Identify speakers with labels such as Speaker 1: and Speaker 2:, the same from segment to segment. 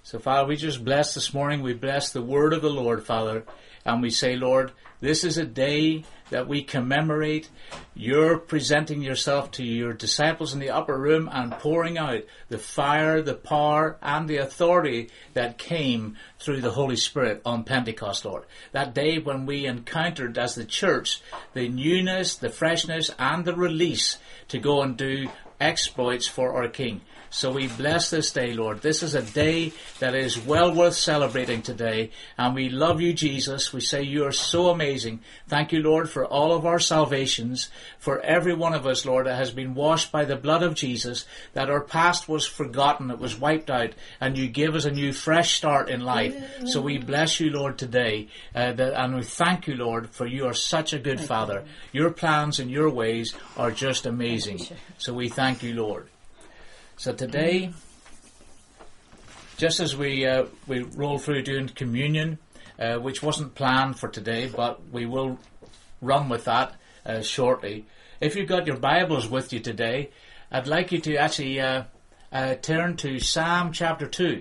Speaker 1: So, Father, we just bless this morning. We bless the word of the Lord, Father. And we say, Lord, this is a day that we commemorate your presenting yourself to your disciples in the upper room and pouring out the fire, the power, and the authority that came through the Holy Spirit on Pentecost, Lord. That day when we encountered as the church the newness, the freshness, and the release to go and do exploits for our King. So we bless this day, Lord. This is a day that is well worth celebrating today. And we love you, Jesus. We say you are so amazing. Thank you, Lord, for all of our salvations, for every one of us, Lord, that has been washed by the blood of Jesus, that our past was forgotten, it was wiped out, and you give us a new fresh start in life. So we bless you, Lord, today. And we thank you, Lord, for you are such a good Father. Your plans and your ways are just amazing. So we thank you, Lord. So today, just as we roll through doing communion, which wasn't planned for today, but we will run with that shortly. If you've got your Bibles with you today, I'd like you to actually turn to Psalm chapter 2.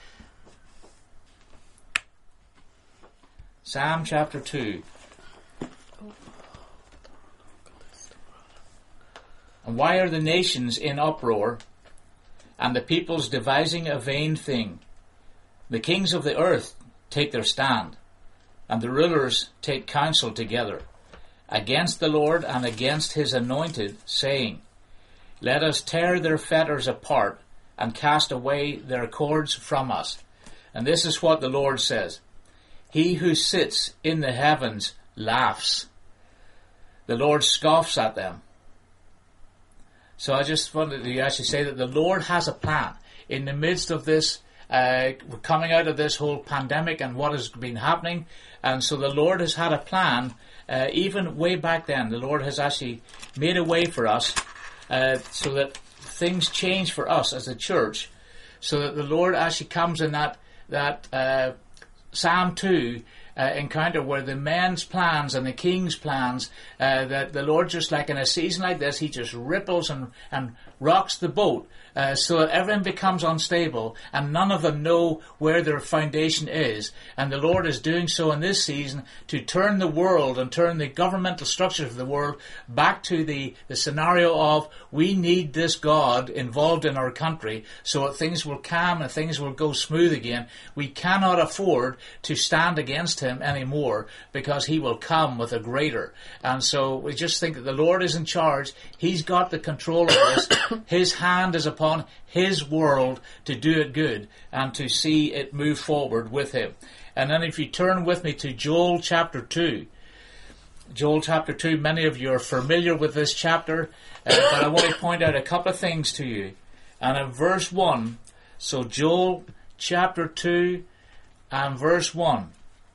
Speaker 1: Psalm chapter 2. And why are the nations in uproar, and the peoples devising a vain thing? The kings of the earth take their stand, and the rulers take counsel together, against the Lord and against his anointed, saying, Let us tear their fetters apart, and cast away their cords from us. And this is what the Lord says, He who sits in the heavens laughs. The Lord scoffs at them. So I just wanted to actually say that the Lord has a plan. In the midst of this, we're coming out of this whole pandemic and what has been happening. And so the Lord has had a plan, even way back then. The Lord has actually made a way for us so that things change for us as a church. So that the Lord actually comes in that Psalm 2 encounter where the men's plans and the king's plans, that the Lord, just like in a season like this, he just ripples and rocks the boat so that everything becomes unstable and none of them know where their foundation is. And the Lord is doing so in this season to turn the world and turn the governmental structures of the world back to the scenario of we need this God involved in our country so that things will calm and things will go smooth again. We cannot afford to stand against him anymore because he will come with a greater. And so we just think that the Lord is in charge. He's got the control of this. His hand is upon his world to do it good and to see it move forward with him. And then if you turn with me to Joel chapter 2. Joel chapter 2, many of you are familiar with this chapter, but I want to point out a couple of things to you. And in verse 1, so Joel chapter 2 and verse 1.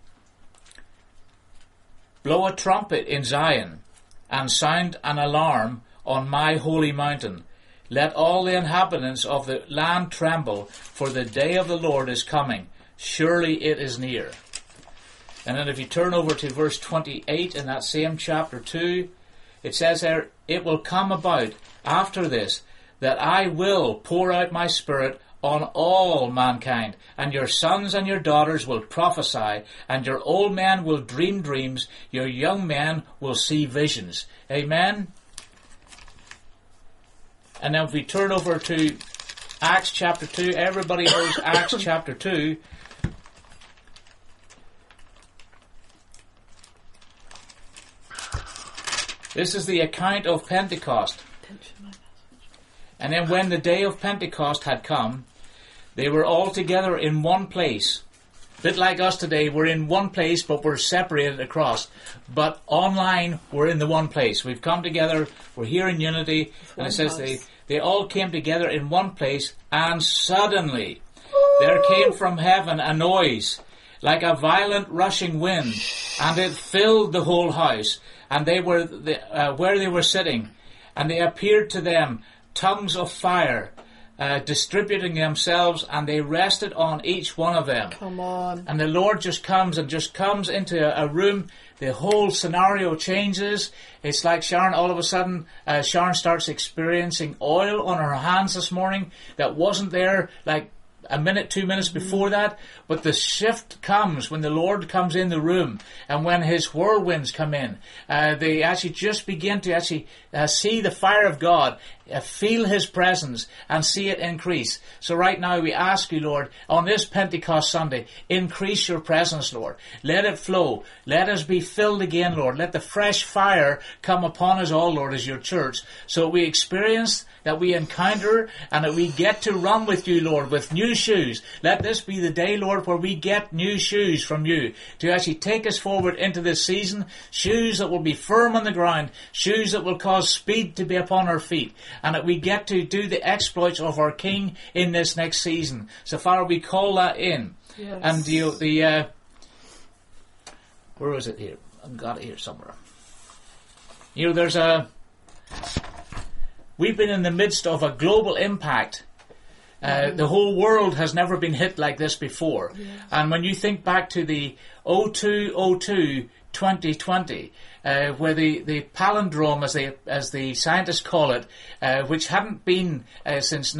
Speaker 1: Blow a trumpet in Zion, and sound an alarm on my holy mountain. Let all the inhabitants of the land tremble, for the day of the Lord is coming. Surely it is near. And then if you turn over to verse 28 in that same chapter 2, it says there, It will come about after this, that I will pour out my Spirit on all mankind, and your sons and your daughters will prophesy, and your old men will dream dreams, your young men will see visions. Amen? And then if we turn over to Acts chapter 2, everybody knows Acts chapter 2. This is the account of Pentecost. And then when the day of Pentecost had come, they were all together in one place. A bit like us today, we're in one place, but we're separated across. But online, we're in the one place. We've come together, we're here in unity, and it says they all came together in one place, and suddenly there came from heaven a noise, like a violent rushing wind, and it filled the whole house, and they were where they were sitting, and they appeared to them tongues of fire, distributing themselves, and they rested on each one of them.
Speaker 2: Come on.
Speaker 1: And the Lord just comes into a room. The whole scenario changes. It's like Sharon, all of a sudden, Sharon starts experiencing oil on her hands this morning that wasn't there like a minute, 2 minutes before that, but the shift comes when the Lord comes in the room and when His whirlwinds come in. They actually just begin to see the fire of God, feel His presence and see it increase. So right now we ask you, Lord, on this Pentecost Sunday, increase your presence, Lord. Let it flow. Let us be filled again, Lord. Let the fresh fire come upon us all, Lord, as your church, so we experience, that we encounter, and that we get to run with you, Lord, with new shoes. Let this be the day, Lord, where we get new shoes from you to actually take us forward into this season, shoes that will be firm on the ground, shoes that will cause speed to be upon our feet, and that we get to do the exploits of our King in this next season. So, Father, we call that in.
Speaker 2: Yes.
Speaker 1: And where is it here? I've got it here somewhere. We've been in the midst of a global impact. The whole world has never been hit like this before.
Speaker 2: Yes.
Speaker 1: And when you think back to the 2020, where the palindrome, as the scientists call it, which hadn't been since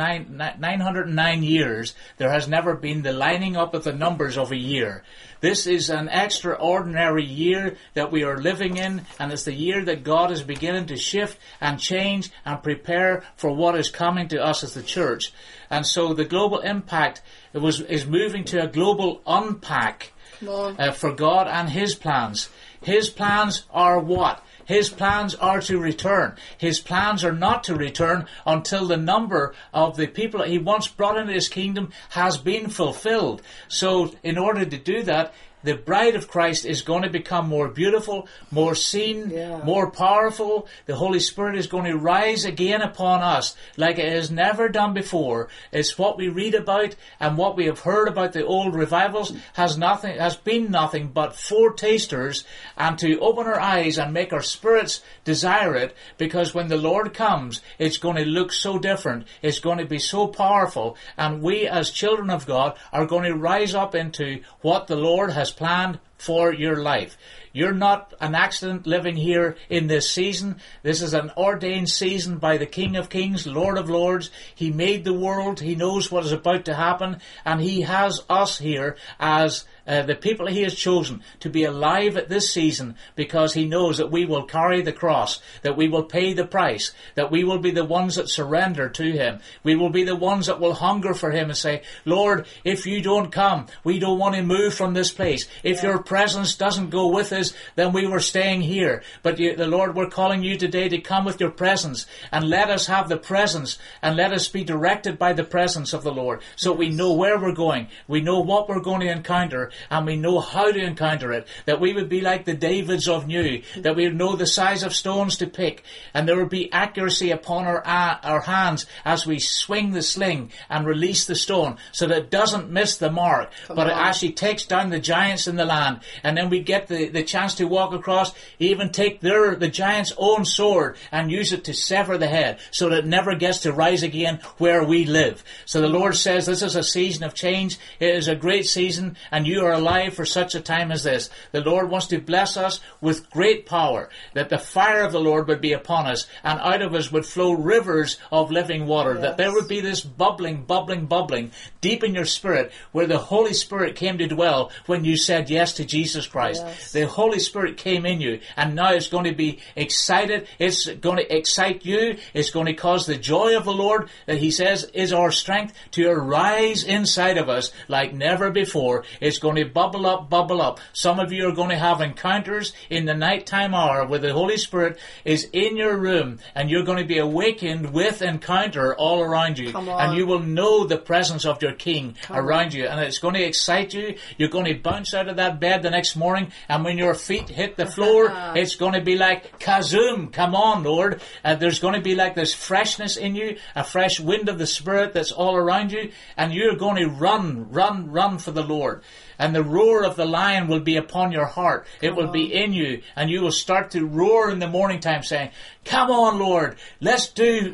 Speaker 1: 909 years, there has never been the lining up of the numbers of a year. This is an extraordinary year that we are living in, and it's the year that God is beginning to shift and change and prepare for what is coming to us as the church. And so the global impact is moving to a global unpack for God and His plans. His plans are what? His plans are to return. His plans are not to return until the number of the people that He once brought into His kingdom has been fulfilled. So in order to do that, the bride of Christ is going to become more beautiful, more seen, more powerful. The Holy Spirit is going to rise again upon us like it has never done before. It's what we read about and what we have heard about the old revivals has been nothing but foretasters, and to open our eyes and make our spirits desire it, because when the Lord comes, it's going to look so different. It's going to be so powerful, and we as children of God are going to rise up into what the Lord has planned for your life. You're not an accident living here in this season. This is an ordained season by the King of Kings, Lord of Lords. He made the world. He knows what is about to happen, and He has us here as the people He has chosen to be alive at this season, because He knows that we will carry the cross, that we will pay the price, that we will be the ones that surrender to Him. We will be the ones that will hunger for Him and say, Lord, if you don't come, we don't want to move from this place. If your presence doesn't go with us, then we were staying here. But the Lord, we're calling you today to come with your presence, and let us have the presence, and let us be directed by the presence of the Lord, so we know where we're going, we know what we're going to encounter, and we know how to encounter it, that we would be like the Davids of New, that we would know the size of stones to pick, and there would be accuracy upon our hands as we swing the sling and release the stone, so that it doesn't miss the mark, but it actually takes down the giants in the land. And then we get the chance to walk across, even take the giant's own sword and use it to sever the head, so that it never gets to rise again where we live. So the Lord says this is a season of change. It is a great season, and you are alive for such a time as this. The Lord wants to bless us with great power, that the fire of the Lord would be upon us, and out of us would flow rivers of living water, that there would be this bubbling deep in your spirit, where the Holy Spirit came to dwell when you said yes to Jesus Christ. The Holy Spirit came in you, and now it's going to be excited. It's going to excite you. It's going to cause the joy of the Lord, that He says is our strength, to arise inside of us like never before. It's going to bubble up. Some of you are going to have encounters in the nighttime hour where the Holy Spirit is in your room, and you're going to be awakened with encounter all around you, and you will know the presence of your King around you, and it's going to excite you. You're going to bounce out of that bed the next morning, and when your feet hit the floor, it's going to be like kazoom. Come on, Lord. There's going to be like this freshness in you, a fresh wind of the Spirit that's all around you, and you're going to run for the Lord. And the roar of the lion will be upon your heart. It will be in you, and you will start to roar in the morning time, saying, come on, Lord, let's do.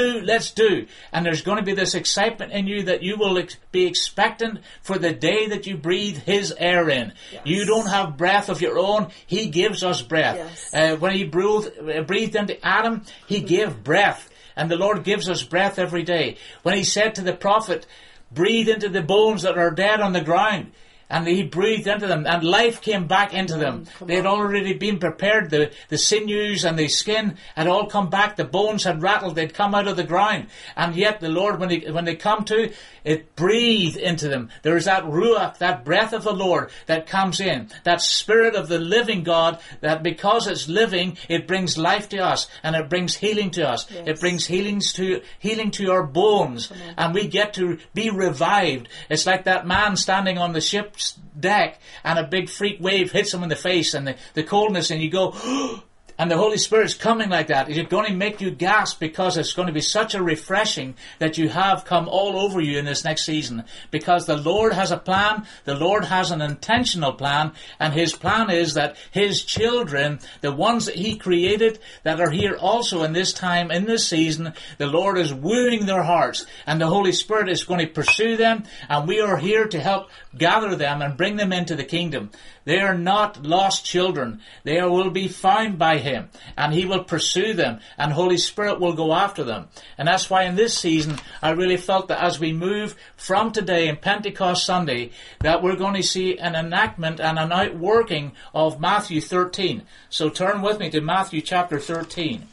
Speaker 1: And there's going to be this excitement in you that you will be expectant for the day that you breathe His air in. Yes. You don't have breath of your own. He gives us breath. Yes. When He breathed into Adam, He gave breath. And the Lord gives us breath every day. When He said to the prophet, breathe into the bones that are dead on the ground. And he breathed into them, and life came back into them. They had already been prepared. The sinews and the skin had all come back. The bones had rattled. They'd come out of the ground. And yet the Lord, when they come to, it breathed into them. There is that ruach, that breath of the Lord that comes in. That Spirit of the living God, that because it's living, it brings life to us. And it brings healing to us. Yes. It brings healing to our bones. And we get to be revived. It's like that man standing on the ship's deck and a big freak wave hits him in the face and the coldness, and you go, and the Holy Spirit's coming like that. It's going to make you gasp, because it's going to be such a refreshing that you have come all over you in this next season. Because the Lord has a plan, the Lord has an intentional plan, and His plan is that His children, the ones that He created, that are here also in this time, in this season, the Lord is wooing their hearts, and the Holy Spirit is going to pursue them, and we are here to help gather them and bring them into the kingdom. They are not lost children. They will be found by Him, and He will pursue them, and Holy Spirit will go after them. And that's why in this season, I really felt that as we move from today and Pentecost Sunday, that we're going to see an enactment and an outworking of Matthew 13. So turn with me to Matthew chapter 13.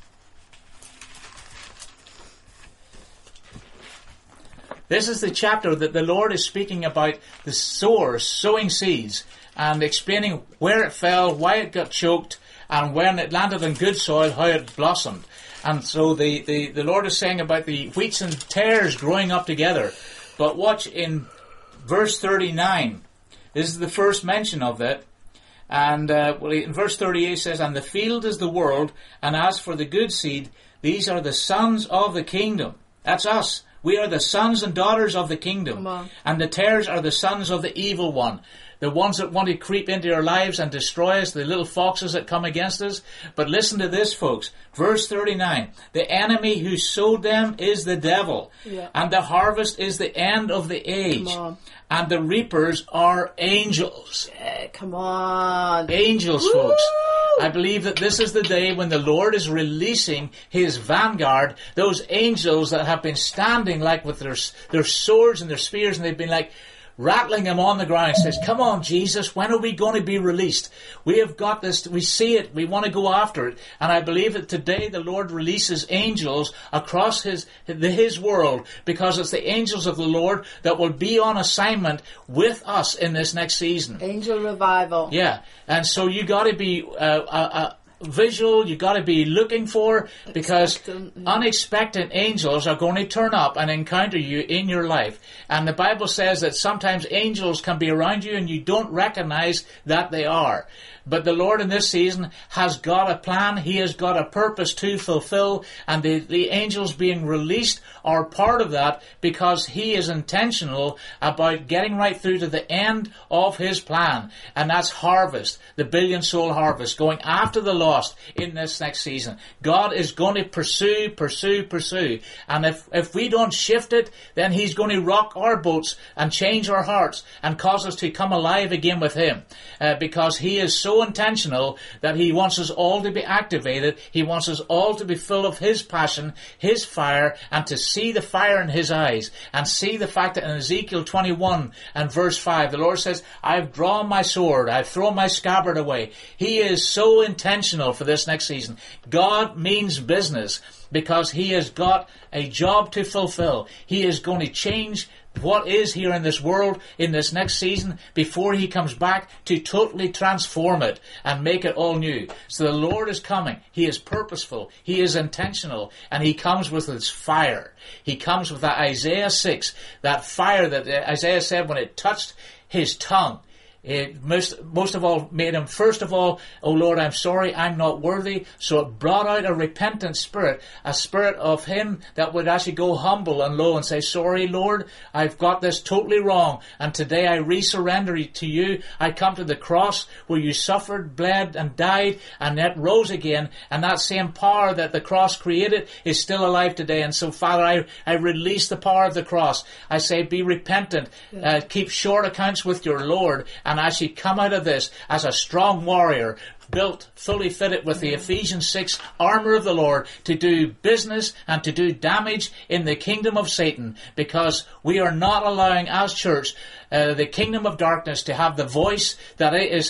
Speaker 1: This is the chapter that the Lord is speaking about the sower sowing seeds, and explaining where it fell, why it got choked, and when it landed in good soil, how it blossomed. And so the Lord is saying about the wheats and tares growing up together. But watch in verse 39. This is the first mention of that. And in verse 38 it says, "And the field is the world, and as for the good seed, these are the sons of the kingdom." That's us. We are the sons and daughters of the kingdom. And the tares are the sons of the evil one. The ones that want to creep into our lives and destroy us, the little foxes that come against us. But listen to this, folks. Verse 39. "The enemy who sowed them is the devil. Yeah. And the harvest is the end of the age. And the reapers are angels."
Speaker 2: Yeah, come on.
Speaker 1: Angels,
Speaker 2: Woo!
Speaker 1: folks. I believe that this is the day when the Lord is releasing His vanguard, those angels that have been standing like with their swords and their spears, and they've been like rattling them on the ground. Says, "Come on, Jesus, when are we going to be released? We have got this, we see it, we want to go after it." And I believe that today the Lord releases angels across His world, because it's the angels of the Lord that will be on assignment with us in this next season.
Speaker 2: Angel revival.
Speaker 1: Yeah, and so you got to be visual, you got to be looking for, because unexpected angels are going to turn up and encounter you in your life. And the Bible says that sometimes angels can be around you and you don't recognize that they are. But the Lord in this season has got a plan. He has got a purpose to fulfill, and the angels being released are part of that, because He is intentional about getting right through to the end of His plan. And that's harvest, the billion soul harvest, going after the lost in this next season. God is going to pursue. And if we don't shift it, then He's going to rock our boats and change our hearts and cause us to come alive again with Him. Because He is so intentional that He wants us all to be activated. He wants us all to be full of His passion, His fire, and to see the fire in His eyes, and see the fact that in Ezekiel 21 and verse 5, the Lord says, "I've drawn my sword, I've thrown my scabbard away." He is so intentional for this next season. God means business, because He has got a job to fulfill. He is going to change what is here in this world in this next season before He comes back to totally transform it and make it all new. So the Lord is coming. He is purposeful. He is intentional. And He comes with His fire. He comes with that Isaiah 6, that fire that Isaiah said when it touched His tongue, it most of all made Him, first of all, "Oh Lord, I'm sorry, I'm not worthy." So it brought out a repentant spirit, a spirit of Him that would actually go humble and low and say, "Sorry, Lord, I've got this totally wrong, and today I resurrender to You. I come to the cross where You suffered, bled, and died, and yet rose again, and that same power that the cross created is still alive today. And so, Father, I release the power of the cross. I say, be repentant, keep short accounts with your Lord, and actually come out of this as a strong warrior, built, fully fitted with the Ephesians 6 armor of the Lord to do business and to do damage in the kingdom of Satan, because we are not allowing as church the kingdom of darkness to have the voice that it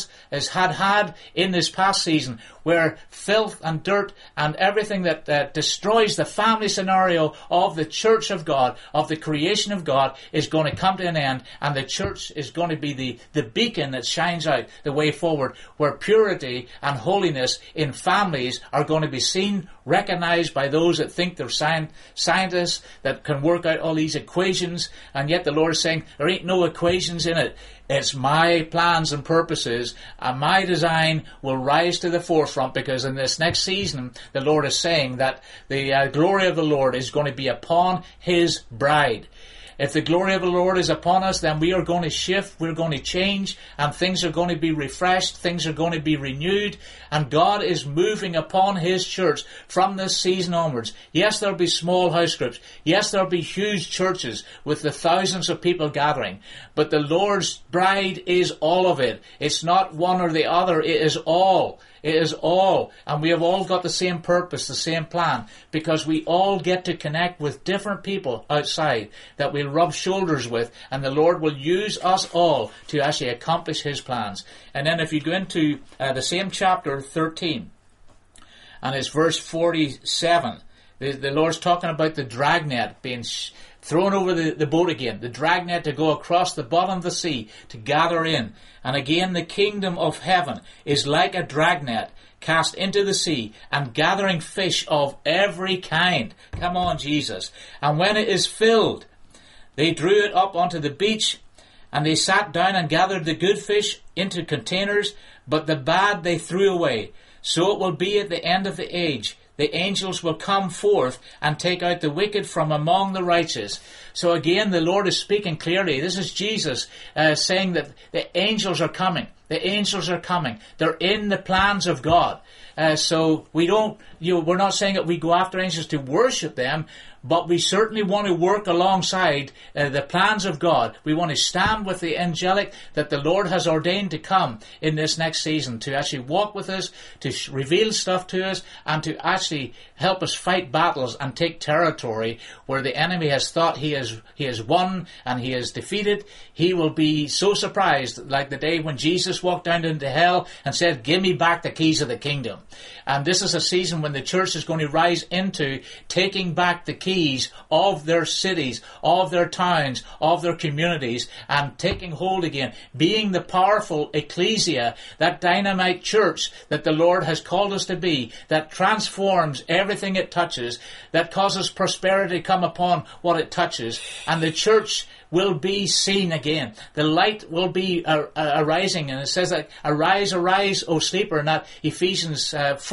Speaker 1: had in this past season, where filth and dirt and everything that destroys the family scenario of the church of God, of the creation of God, is going to come to an end, and the church is going to be the beacon that shines out the way forward, where purity and holiness in families are going to be seen, recognized by those that think they're scientists that can work out all these equations, and yet the Lord is saying there ain't no equations in it. It's my plans and purposes, and my design will rise to the forefront, because in this next season the Lord is saying that the glory of the Lord is going to be upon His bride. If the glory of the Lord is upon us, then we are going to shift, we're going to change, and things are going to be refreshed, things are going to be renewed, and God is moving upon His church from this season onwards. Yes, there'll be small house groups. Yes, there'll be huge churches with the thousands of people gathering. But the Lord's bride is all of it. It's not one or the other. It is all. It is all. And we have all got the same purpose, the same plan, because we all get to connect with different people outside that we'll rub shoulders with, and the Lord will use us all to actually accomplish His plans. And then if you go into the same chapter 13, and it's verse 47, the Lord's talking about the dragnet being thrown over the boat again, the dragnet to go across the bottom of the sea to gather in. And again, the kingdom of heaven is like a dragnet cast into the sea and gathering fish of every kind. Come on, Jesus. And when it is filled, they drew it up onto the beach, and they sat down and gathered the good fish into containers, but the bad they threw away. So it will be at the end of the age. The angels will come forth and take out the wicked from among the righteous. So again, the Lord is speaking clearly. This is Jesus saying that the angels are coming. The angels are coming. They're in the plans of God. So we're not saying that we go after angels to worship them, but we certainly want to work alongside the plans of God. We want to stand with the angelic that the Lord has ordained to come in this next season, to actually walk with us, to reveal stuff to us, and to actually help us fight battles and take territory where the enemy has thought he has won and he is defeated. He will be so surprised, like the day when Jesus walked down into hell and said, "Give me back the keys of the kingdom." And this is a season when the church is going to rise into taking back the keys of their cities, of their towns, of their communities, and taking hold again, being the powerful ecclesia, that dynamite church that the Lord has called us to be, that transforms everything it touches, that causes prosperity to come upon what it touches, and the church will be seen again. The light will be arising, and it says that, "Arise, arise, O sleeper," in that Ephesians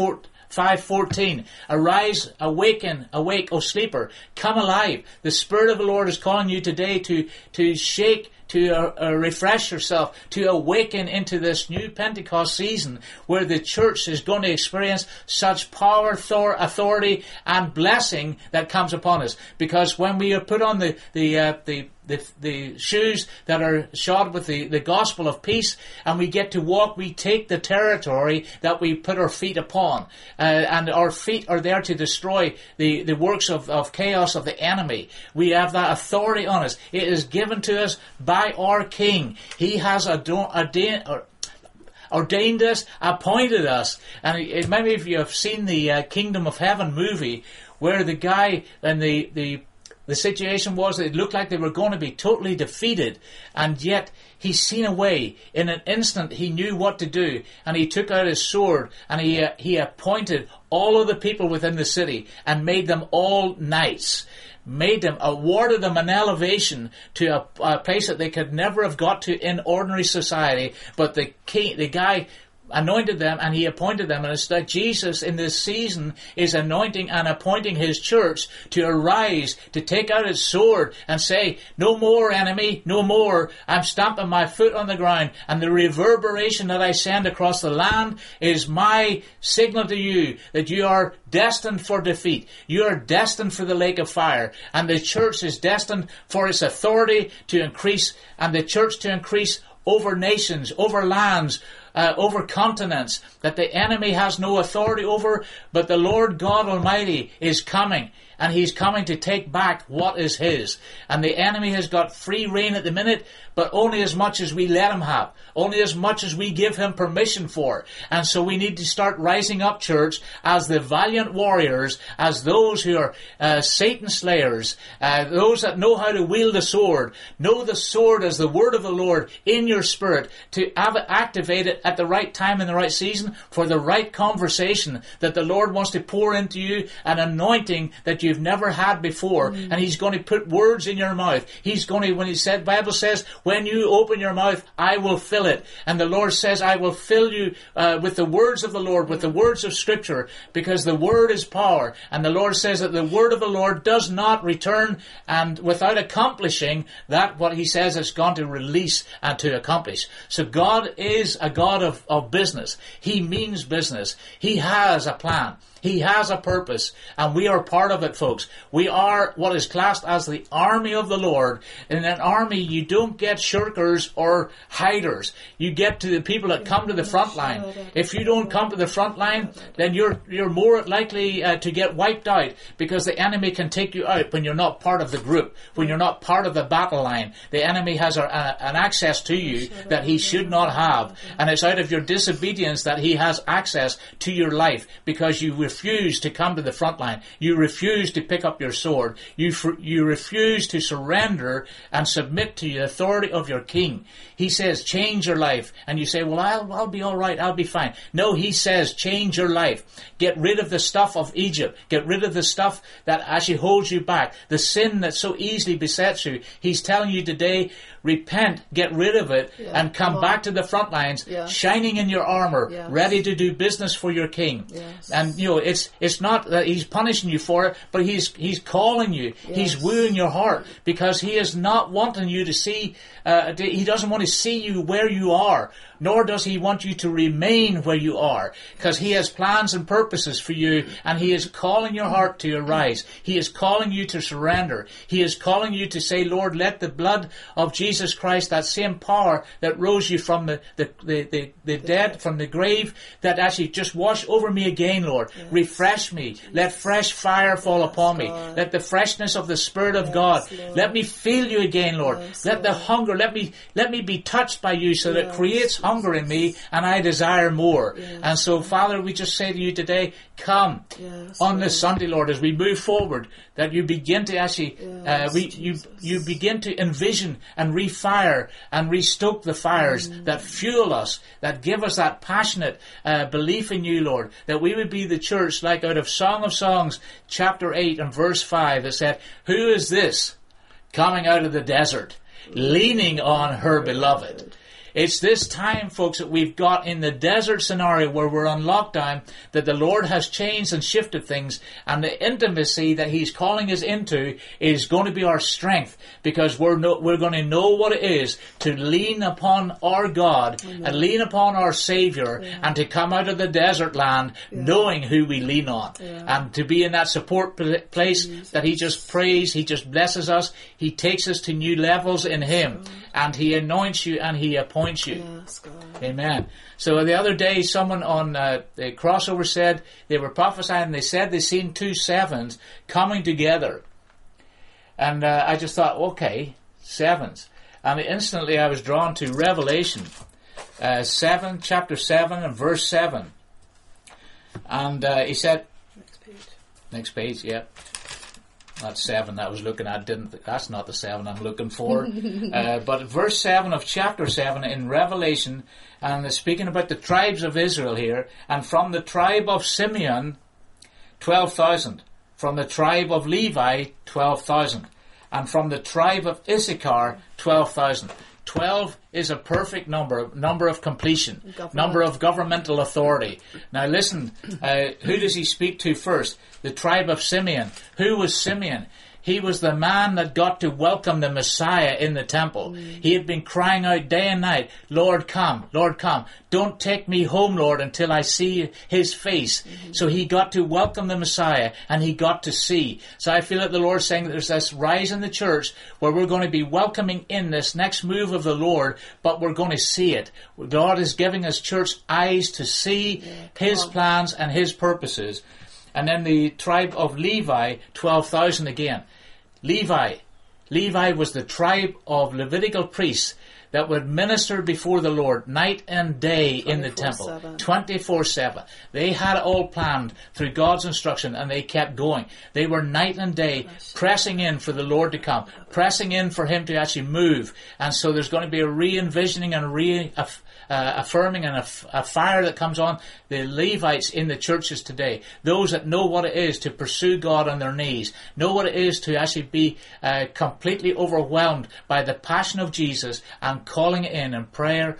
Speaker 1: 5:14. "Arise, awaken, awake, O sleeper. Come alive." The Spirit of the Lord is calling you today to shake, to refresh yourself, to awaken into this new Pentecost season where the church is going to experience such power, authority, and blessing that comes upon us. Because when we are put on the shoes that are shod with the gospel of peace, and we get to walk, we take the territory that we put our feet upon, and our feet are there to destroy the works of chaos of the enemy. We have that authority on us. It is given to us by our King. He has ordained us, appointed us. And many of you have seen the Kingdom of Heaven movie, where the guy and the situation was that it looked like they were going to be totally defeated, and yet he's seen a way. In an instant, he knew what to do, and he took out his sword, and he appointed all of the people within the city and made them all knights. Awarded them an elevation to a place that they could never have got to in ordinary society. But the guy anointed them, and he appointed them. And it's like Jesus in this season is anointing and appointing his church to arise, to take out his sword and say, "No more, enemy, no more. I'm stamping my foot on the ground, and the reverberation that I send across the land is my signal to you that you are destined for defeat. You are destined for the lake of fire." And the church is destined for its authority to increase, and the church to increase over nations, over lands, over continents that the enemy has no authority over, but the Lord God Almighty is coming. And he's coming to take back what is his. And the enemy has got free reign at the minute, but only as much as we let him have. Only as much as we give him permission for. And so we need to start rising up, church, as the valiant warriors, as those who are Satan slayers, those that know how to wield the sword. Know the sword as the word of the Lord in your spirit, to have it activated at the right time and the right season for the right conversation that the Lord wants to pour into you, an anointing that you've never had before. And he's going to put words in your mouth. He's going to, when he said, Bible says, when you open your mouth, I will fill it. And the Lord says, I will fill you with the words of the Lord, with the words of Scripture, because the word is power. And the Lord says that the word of the Lord does not return and without accomplishing that what he says it's going to release and to accomplish. So God is a God of business. He means business. He has a plan. He has a purpose, and we are part of it, folks. We are what is classed as the army of the Lord. In an army, you don't get shirkers or hiders. You get to the people that come to the front line. If you don't come to the front line, then you're more likely to get wiped out, because the enemy can take you out when you're not part of the group, when you're not part of the battle line. The enemy has an access to you that he should not have, and it's out of your disobedience that he has access to your life, because you refuse to come to the front line. You refuse to pick up your sword. You refuse to surrender and submit to the authority of your king. He says, change your life. And you say, well, I'll be all right. I'll be fine. No, he says, change your life. Get rid of the stuff of Egypt. Get rid of the stuff that actually holds you back. The sin that so easily besets you. He's telling you today, repent, get rid of it, and come back to the front lines, shining in your armor, ready to do business for your king. And it's not that he's punishing you for it, but he's calling you. He's wooing your heart, because he is not wanting you to see. He doesn't want to see you where you are, nor does he want you to remain where you are, because he has plans and purposes for you, and he is calling your heart to arise. He is calling you to surrender. He is calling you to say, Lord, let the blood of Jesus Christ, that same power that rose you from the dead, from the grave, that actually just wash over me again, Lord. Refresh me. Let fresh fire fall upon me. Let the freshness of the Spirit of God, let me feel you again, Lord. Let the hunger, let me be touched by you, so that it creates hunger in me, and I desire more. And so, Father, we just say to you today, come on this Sunday, Lord, as we move forward, that you begin to actually, you begin to envision and refire and restoke the fires that fuel us, that give us that passionate belief in you, Lord, that we would be the church like out of Song of Songs, chapter 8 and verse 5, that said, who is this coming out of the desert, leaning on her beloved? It's this time, folks, that we've got in the desert scenario where we're on lockdown, that the Lord has changed and shifted things, and the intimacy that he's calling us into is going to be our strength, because we're going to know what it is to lean upon our God and lean upon our Savior, and to come out of the desert land knowing who we lean on, and to be in that support place that he just prays, he just blesses us, he takes us to new levels in him, and he anoints you and he appoints you. Amen. So the other day, someone on the crossover said they were prophesying, and they said they seen 2 sevens coming together. And I just thought, okay, sevens. And instantly I was drawn to Revelation 7, chapter 7 and verse 7. And he said, next page, yeah. That's 7 that I was looking at. That's not the 7 I'm looking for. But verse 7 of chapter 7 in Revelation, and they're speaking about the tribes of Israel here, and from the tribe of Simeon, 12,000. From the tribe of Levi, 12,000. And from the tribe of Issachar, 12,000. 12 is a perfect number of completion, number of governmental authority. Now listen, who does he speak to first? The tribe of Simeon. Who was Simeon? He was the man that got to welcome the Messiah in the temple. He had been crying out day and night, Lord, come, Lord, come. Don't take me home, Lord, until I see his face. So he got to welcome the Messiah, and he got to see. So I feel that the Lord's saying that there's this rise in the church where we're going to be welcoming in this next move of the Lord, but we're going to see it. God is giving us church eyes to see his plans and his purposes. And then the tribe of Levi, 12,000 again. Levi was the tribe of Levitical priests that would minister before the Lord night and day in the temple, 24/7. They had it all planned through God's instruction, and they kept going. They were night and day pressing in for the Lord to come, pressing in for him to actually move. And so there's going to be a re-envisioning and affirming and a fire that comes on the Levites in the churches today. Those that know what it is to pursue God on their knees, know what it is to actually be completely overwhelmed by the passion of Jesus and calling it in prayer.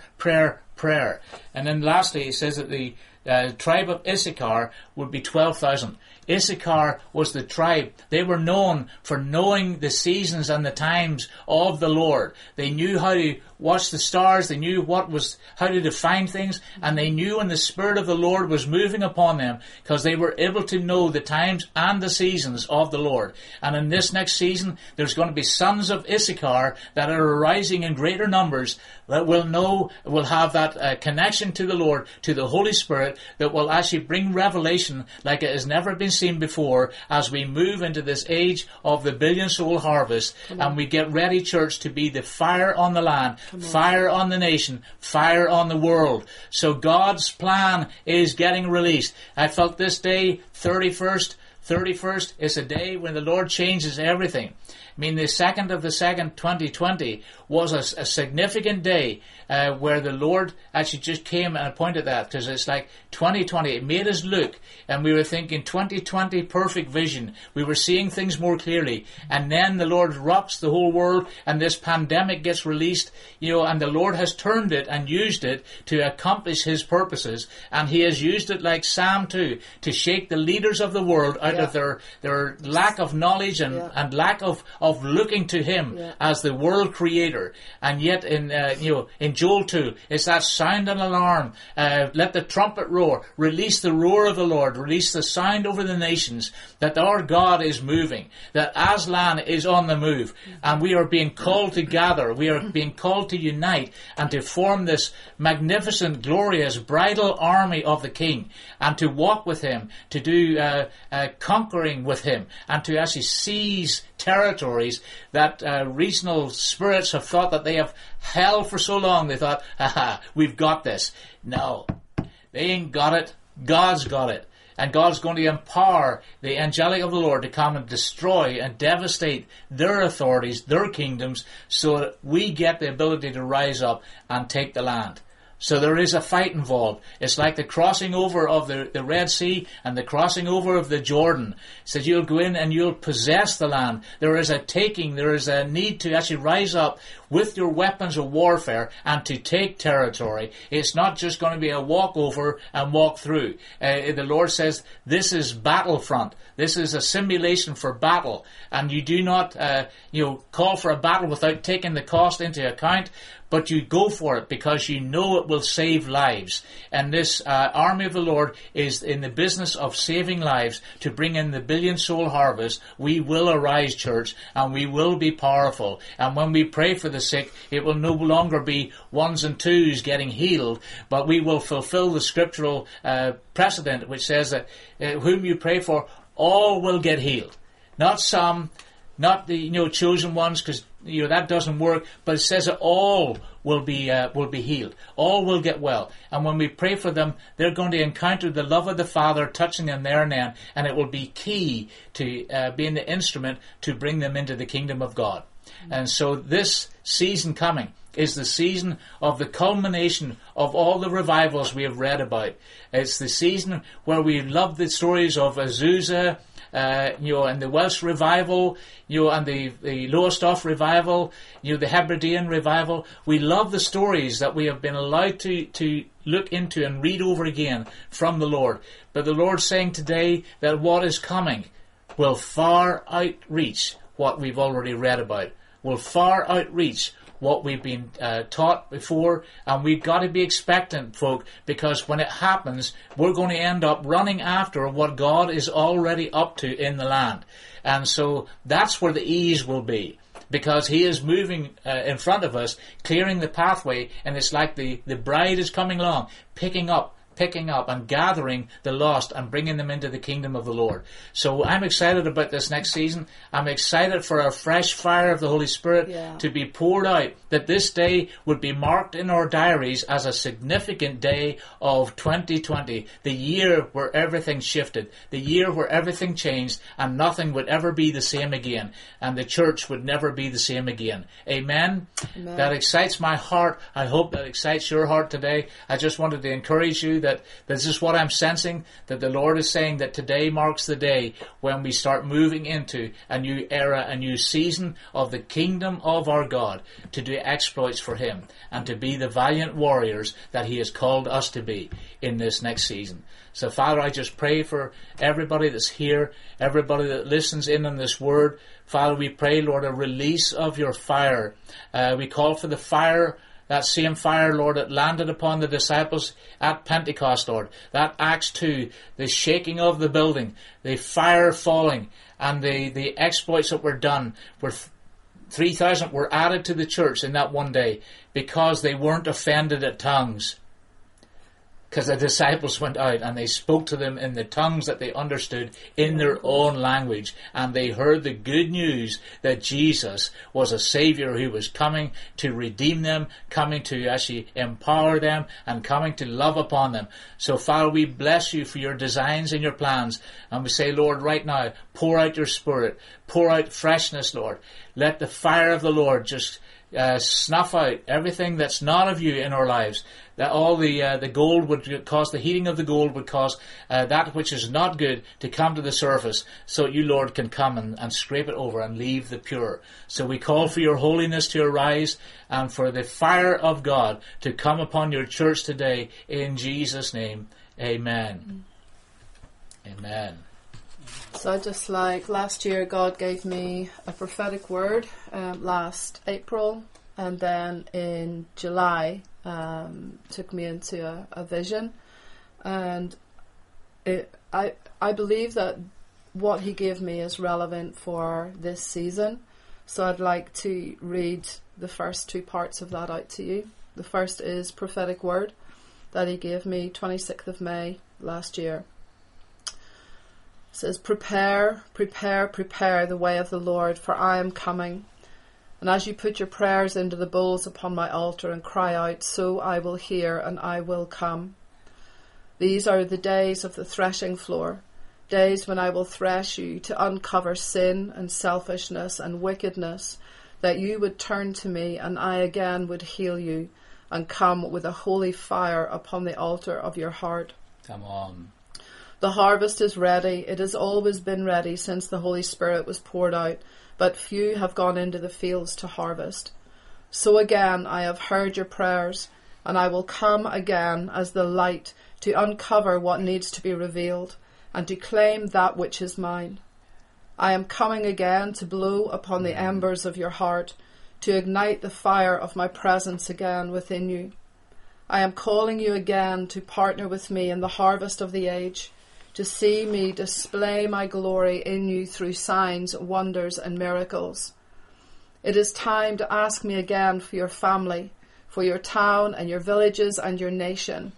Speaker 1: And then lastly, he says that the tribe of Issachar would be 12,000. Issachar was the tribe. They were known for knowing the seasons and the times of the Lord. They knew how to watch the stars. They knew how to define things, and they knew when the Spirit of the Lord was moving upon them, because they were able to know the times and the seasons of the Lord. And in this next season, there's going to be sons of Issachar that are arising in greater numbers that will have that connection to the Lord, to the Holy Spirit, that will actually bring revelation like it has never been seen before as we move into this age of the billion soul harvest, and we get ready, church, to be the fire on the land, fire on the nation, fire on the world. So God's plan is getting released. I felt this day, 31st, is a day when the Lord changes everything. I mean, the 2nd of the 2nd, 2020 was a significant day where the Lord actually just came and appointed that, because it's like 2020. It made us look, and we were thinking 2020 perfect vision. We were seeing things more clearly, and then the Lord rocks the whole world, and this pandemic gets released, and the Lord has turned it and used it to accomplish his purposes, and he has used it like Psalm 2 to shake the leaders of the world out of their lack of knowledge and lack of looking to him as the world creator. And yet in Joel 2, it's that sound and alarm. Let the trumpet roar. Release the roar of the Lord. Release the sound over the nations that our God is moving, that Aslan is on the move, and we are being called to gather. We are being called to unite and to form this magnificent, glorious, bridal army of the King, and to walk with him, to do conquering with him, and to actually seize territories that regional spirits have thought that they have held for so long. They thought, we've got this. No, they ain't got it. God's got it. And God's going to empower the angelic of the Lord to come and destroy and devastate their authorities, their kingdoms, so that we get the ability to rise up and take the land. So there is a fight involved. It's like the crossing over of the Red Sea and the crossing over of the Jordan. It says you'll go in and you'll possess the land. There is a taking. There is a need to actually rise up with your weapons of warfare and to take territory. It's not just going to be a walk over and walk through. The Lord says this is battlefront. This is a simulation for battle. And you do not call for a battle without taking the cost into account. But you go for it because you know it will save lives. And this army of the Lord is in the business of saving lives to bring in the billion soul harvest. We will arise, church, and we will be powerful. And when we pray for the sick, it will no longer be ones and twos getting healed, but we will fulfill the scriptural precedent which says that whom you pray for, all will get healed. Not some, not the chosen ones, because that doesn't work, but it says that all will be healed. All will get well. And when we pray for them, they're going to encounter the love of the Father touching them there and then, and it will be key to being the instrument to bring them into the kingdom of God. And so this season coming is the season of the culmination of all the revivals we have read about. It's the season where we love the stories of Azusa, and the Welsh revival, and the Lowestoft revival, the Hebridean revival. We love the stories that we have been allowed to look into and read over again from the Lord. But the Lord's saying today that what is coming will far outreach what we've already read about, will far outreach what we've been taught before, and we've got to be expectant, folk, because when it happens, we're going to end up running after what God is already up to in the land. And so that's where the ease will be, because he is moving in front of us, clearing the pathway, and it's like the bride is coming along, picking up and gathering the lost and bringing them into the kingdom of the Lord. So I'm excited about this next season. I'm excited for our fresh fire of the Holy Spirit to be poured out, that this day would be marked in our diaries as a significant day of 2020, the year where everything shifted, the year where everything changed and nothing would ever be the same again, and the church would never be the same again. Amen? Amen. That excites my heart. I hope that excites your heart today. I just wanted to encourage you that this is what I'm sensing, that the Lord is saying that today marks the day when we start moving into a new era, a new season of the kingdom of our God, to do exploits for him and to be the valiant warriors that he has called us to be in this next season. So Father, I just pray for everybody that's here, everybody that listens in on this word. Father, we pray, Lord, a release of your fire. We call for the fire, that same fire, Lord, that landed upon the disciples at Pentecost, Lord. That Acts 2, the shaking of the building, the fire falling, and the exploits that were done, where 3,000 were added to the church in that one day because they weren't offended at tongues. Because the disciples went out and they spoke to them in the tongues that they understood in their own language. And they heard the good news that Jesus was a Savior who was coming to redeem them, coming to actually empower them, and coming to love upon them. So, Father, we bless you for your designs and your plans. And we say, Lord, right now, pour out your Spirit. Pour out freshness, Lord. Let the fire of the Lord just snuff out everything that's not of you in our lives. That all the gold would cause, the heating of the gold would cause that which is not good to come to the surface, so you, Lord, can come and scrape it over and leave the pure. So we call for your holiness to arise and for the fire of God to come upon your church today in Jesus' name. Amen. Amen.
Speaker 2: So just like last year, God gave me a prophetic word last April, and then in July took me into a vision, and I believe that what he gave me is relevant for this season. So I'd like to read the first two parts of that out to you. The first is prophetic word that he gave me 26th of May last year. It says, prepare, prepare, prepare the way of the Lord, for I am coming. And as you put your prayers into the bowls upon my altar and cry out, so I will hear and I will come. These are the days of the threshing floor, days when I will thresh you to uncover sin and selfishness and wickedness, that you would turn to me and I again would heal you and come with a holy fire upon the altar of your heart.
Speaker 1: Come on.
Speaker 2: The harvest is ready. It has always been ready since the Holy Spirit was poured out, but few have gone into the fields to harvest. So again, I have heard your prayers, and I will come again as the light to uncover what needs to be revealed and to claim that which is mine. I am coming again to blow upon the embers of your heart, to ignite the fire of my presence again within you. I am calling you again to partner with me in the harvest of the age, to see me display my glory in you through signs, wonders, and miracles. It is time to ask me again for your family, for your town and your villages and your nation.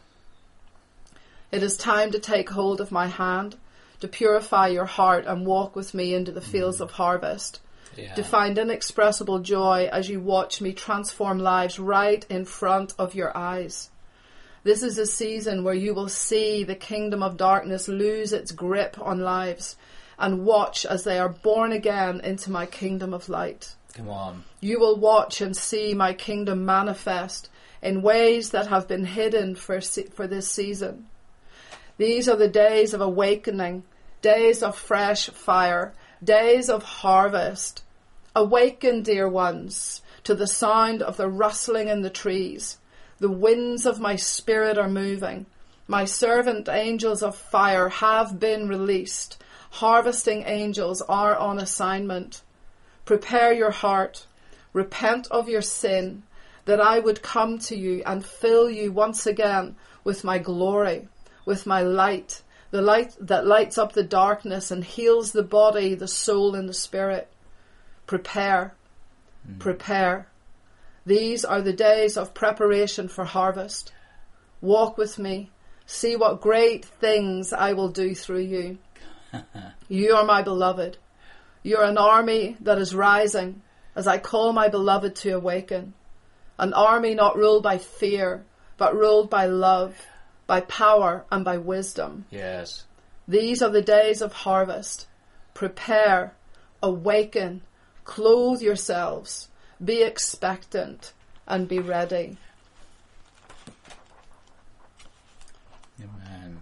Speaker 2: It is time to take hold of my hand, to purify your heart and walk with me into the fields of harvest, to find inexpressible joy as you watch me transform lives right in front of your eyes. This is a season where you will see the kingdom of darkness lose its grip on lives and watch as they are born again into my kingdom of light.
Speaker 1: Come on.
Speaker 2: You will watch and see my kingdom manifest in ways that have been hidden for this season. These are the days of awakening, days of fresh fire, days of harvest. Awaken, dear ones, to the sound of the rustling in the trees. The winds of my spirit are moving. My servant angels of fire have been released. Harvesting angels are on assignment. Prepare your heart. Repent of your sin, that I would come to you and fill you once again with my glory, with my light, the light that lights up the darkness and heals the body, the soul, and the spirit. Prepare. Prepare. These are the days of preparation for harvest. Walk with me. See what great things I will do through you. You are my beloved. You are an army that is rising as I call my beloved to awaken. An army not ruled by fear, but ruled by love, by power, and by wisdom.
Speaker 1: Yes.
Speaker 2: These are the days of harvest. Prepare, awaken, clothe yourselves, be expectant, and be ready.
Speaker 1: Amen.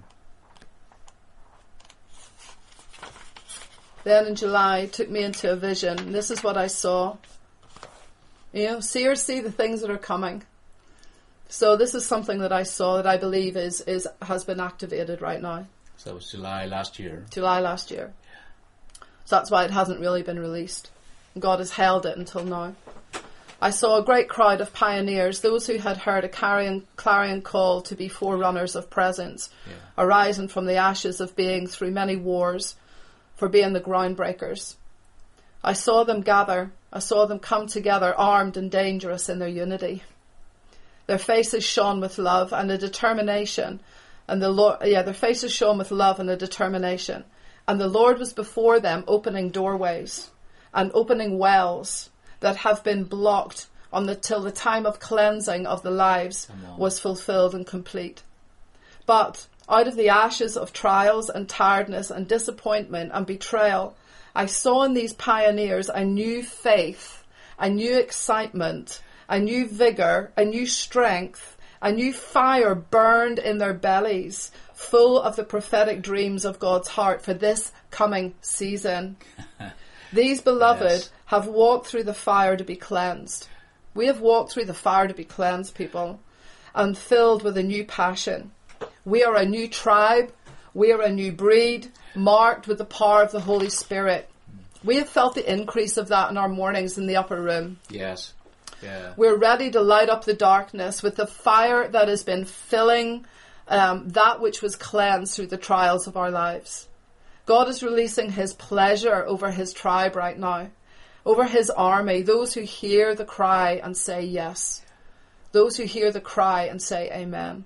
Speaker 2: Then in July, it took me into a vision. This is what I saw. You know, seers see the things that are coming. So this is something that I saw that I believe has been activated right now.
Speaker 1: So it was July last year.
Speaker 2: July last year. So that's why it hasn't really been released. God has held it until now. I saw a great crowd of pioneers, those who had heard a clarion call to be forerunners of presence, arising from the ashes of being through many wars, for being the groundbreakers. I saw them gather. I saw them come together, armed and dangerous in their unity. Their faces shone with love and a determination, and their faces shone with love and a determination. And the Lord was before them, opening doorways and opening wells that have been blocked till the time of cleansing of the lives was fulfilled and complete. But out of the ashes of trials and tiredness and disappointment and betrayal, I saw in these pioneers a new faith, a new excitement, a new vigour, a new strength, a new fire burned in their bellies, full of the prophetic dreams of God's heart for this coming season. These beloved have walked through the fire to be cleansed. We have walked through the fire to be cleansed, people, and filled with a new passion. We are a new tribe. We are a new breed, marked with the power of the Holy Spirit. We have felt the increase of that in our mornings in the upper room.
Speaker 1: Yes. Yeah.
Speaker 2: We're ready to light up the darkness with the fire that has been filling that which was cleansed through the trials of our lives. God is releasing his pleasure over his tribe right now, over his army, those who hear the cry and say yes, those who hear the cry and say amen.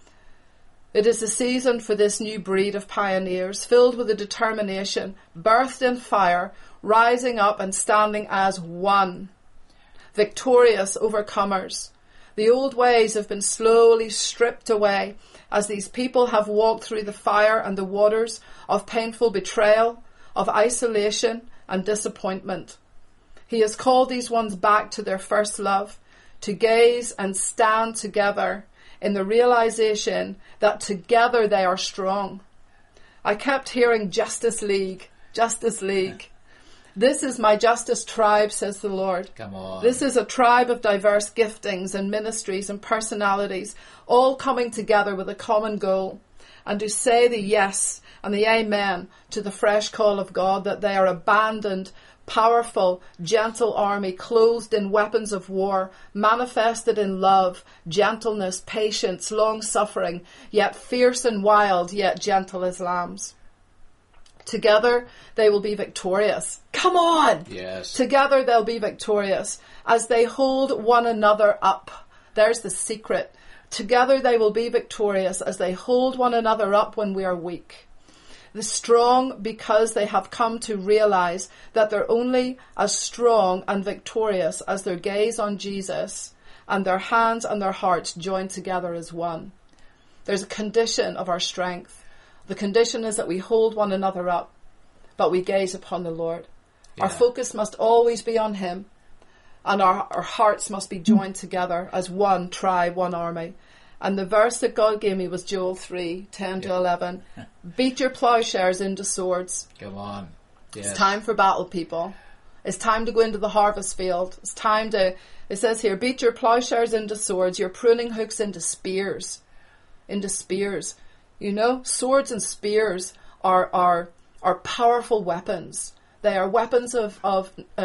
Speaker 2: It is the season for this new breed of pioneers, filled with a determination, birthed in fire, rising up and standing as one, victorious overcomers. The old ways have been slowly stripped away as these people have walked through the fire and the waters of painful betrayal, of isolation and disappointment. He has called these ones back to their first love, to gaze and stand together in the realization that together they are strong. I kept hearing Justice League, Justice League. This is my justice tribe, says the Lord.
Speaker 1: Come on.
Speaker 2: This is a tribe of diverse giftings and ministries and personalities, all coming together with a common goal, and to say the yes and the amen to the fresh call of God, that they are abandoned, powerful, gentle army, clothed in weapons of war, manifested in love, gentleness, patience, long-suffering, yet fierce and wild, yet gentle as lambs. Together they will be victorious. Come on!
Speaker 1: Yes.
Speaker 2: Together they'll be victorious as they hold one another up. There's the secret. Together they will be victorious as they hold one another up when we are weak. The strong, because they have come to realize that they're only as strong and victorious as their gaze on Jesus and their hands and their hearts joined together as one. There's a condition of our strength. The condition is that we hold one another up, but we gaze upon the Lord. Yeah. Our focus must always be on him, and our hearts must be joined together as one tribe, one army. And the verse that God gave me was Joel 3:10 to 11. Beat your plowshares into swords.
Speaker 1: Come on. Yes.
Speaker 2: It's time for battle, people. It's time to go into the harvest field. It's time to, it says here, beat your plowshares into swords, your pruning hooks into spears. Into spears. You know, swords and spears are powerful weapons. They are weapons of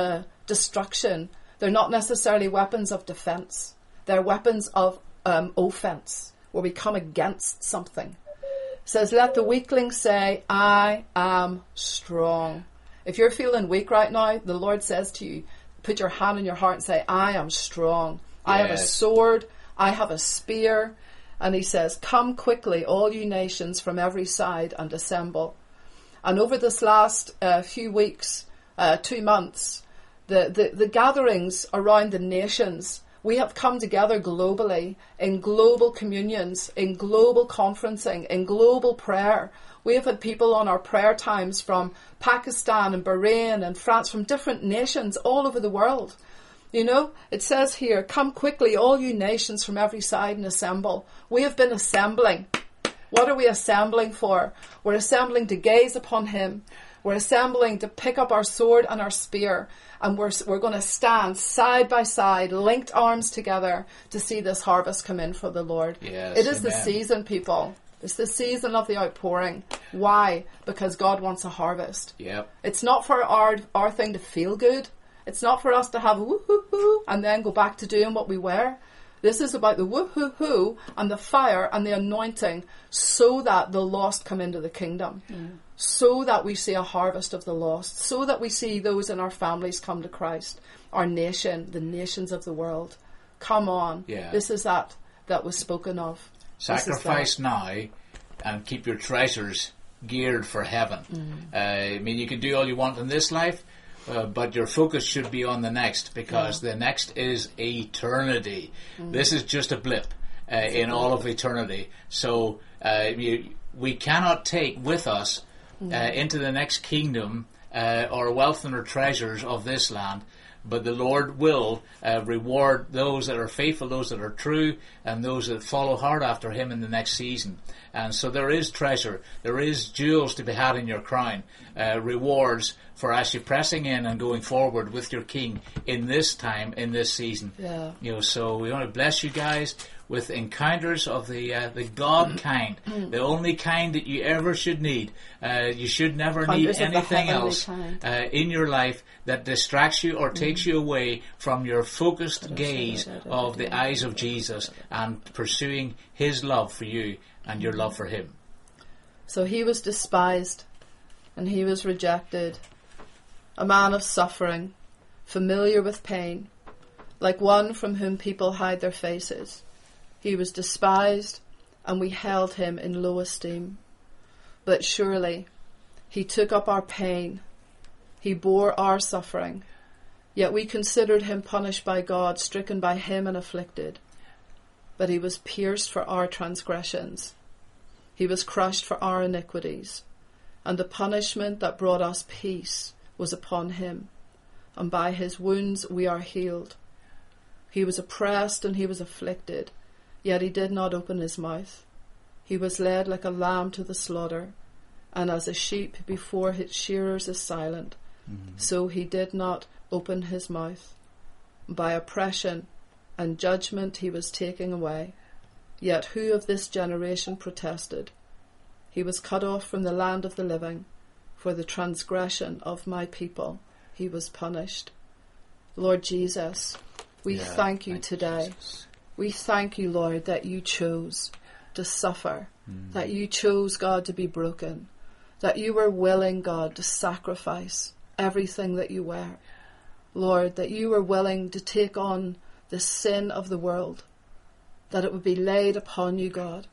Speaker 2: destruction. They're not necessarily weapons of defense. They're weapons of offense, where we come against something. It says, let the weakling say, I am strong. If you're feeling weak right now, the Lord says to you, put your hand on your heart and say, I am strong. I have a sword. I have a spear. And he says, come quickly, all you nations from every side, and assemble. And over this last few weeks, 2 months, the gatherings around the nations, we have come together globally in global communions, in global conferencing, in global prayer. We have had people on our prayer times from Pakistan and Bahrain and France, from different nations all over the world. You know, it says here, come quickly, all you nations from every side, and assemble. We have been assembling. What are we assembling for? We're assembling to gaze upon him. We're assembling to pick up our sword and our spear. And we're going to stand side by side, linked arms together, to see this harvest come in for the Lord.
Speaker 1: Yes,
Speaker 2: it is
Speaker 1: amen.
Speaker 2: the season, people. It's the season of the outpouring. Why? Because God wants a harvest.
Speaker 1: Yep.
Speaker 2: It's not for our thing to feel good. It's not for us to have woo-hoo-hoo and then go back to doing what we were. This is about the woo-hoo-hoo and the fire and the anointing, so that the lost come into the kingdom. So that we see a harvest of the lost. So that we see those in our families come to Christ. Our nation, the nations of the world. Come on.
Speaker 1: Yeah.
Speaker 2: This is that was spoken of.
Speaker 1: Sacrifice now and keep your treasures geared for heaven. I mean, you can do all you want in this life, but your focus should be on the next, because the next is eternity. This is just a blip in all of eternity. So we cannot take with us into the next kingdom our wealth and our treasures of this land. But the Lord will reward those that are faithful, those that are true, and those that follow hard after him in the next season. And so there is treasure, there is jewels to be had in your crown, rewards for actually pressing in and going forward with your King in this time, in this season.
Speaker 2: Yeah.
Speaker 1: You know, so we want to bless you guys with encounters of the God kind, the only kind that you ever should need. You should never need anything else in your life that distracts you or takes you away from your focused gaze of the eyes of Jesus and pursuing his love for you and your love for him.
Speaker 2: So he was despised and he was rejected, a man of suffering, familiar with pain, like one from whom people hide their faces. He was despised, and we held him in low esteem. But surely he took up our pain. He bore our suffering. Yet we considered him punished by God, stricken by him and afflicted. But he was pierced for our transgressions. He was crushed for our iniquities. And the punishment that brought us peace was upon him. And by his wounds we are healed. He was oppressed and he was afflicted. Yet he did not open his mouth. He was led like a lamb to the slaughter, and as a sheep before its shearers is silent, so he did not open his mouth. By oppression and judgment he was taken away. Yet who of this generation protested? He was cut off from the land of the living. For the transgression of my people he was punished. Lord Jesus, we thank you today. Jesus. We thank you, Lord, that you chose to suffer, that you chose, God, to be broken, that you were willing, God, to sacrifice everything that you were. Lord, that you were willing to take on the sin of the world, that it would be laid upon you, God.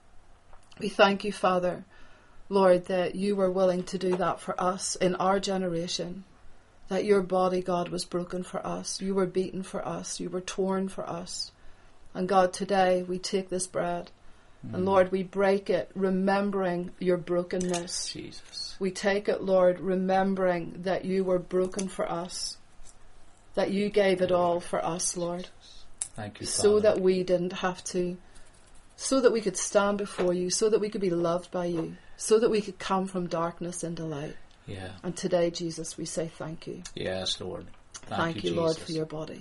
Speaker 2: We thank you, Father, Lord, that you were willing to do that for us in our generation, that your body, God, was broken for us. You were beaten for us. You were torn for us. And God, today we take this bread and Lord, we break it remembering your brokenness.
Speaker 1: Jesus.
Speaker 2: We take it, Lord, remembering that you were broken for us, that you gave it all for us, Lord.
Speaker 1: Thank you, Father.
Speaker 2: So that we didn't have to, so that we could stand before you, so that we could be loved by you, so that we could come from darkness into light.
Speaker 1: Yeah.
Speaker 2: And today, Jesus, we say thank you.
Speaker 1: Yes, Lord.
Speaker 2: Thank you, Lord, for your body.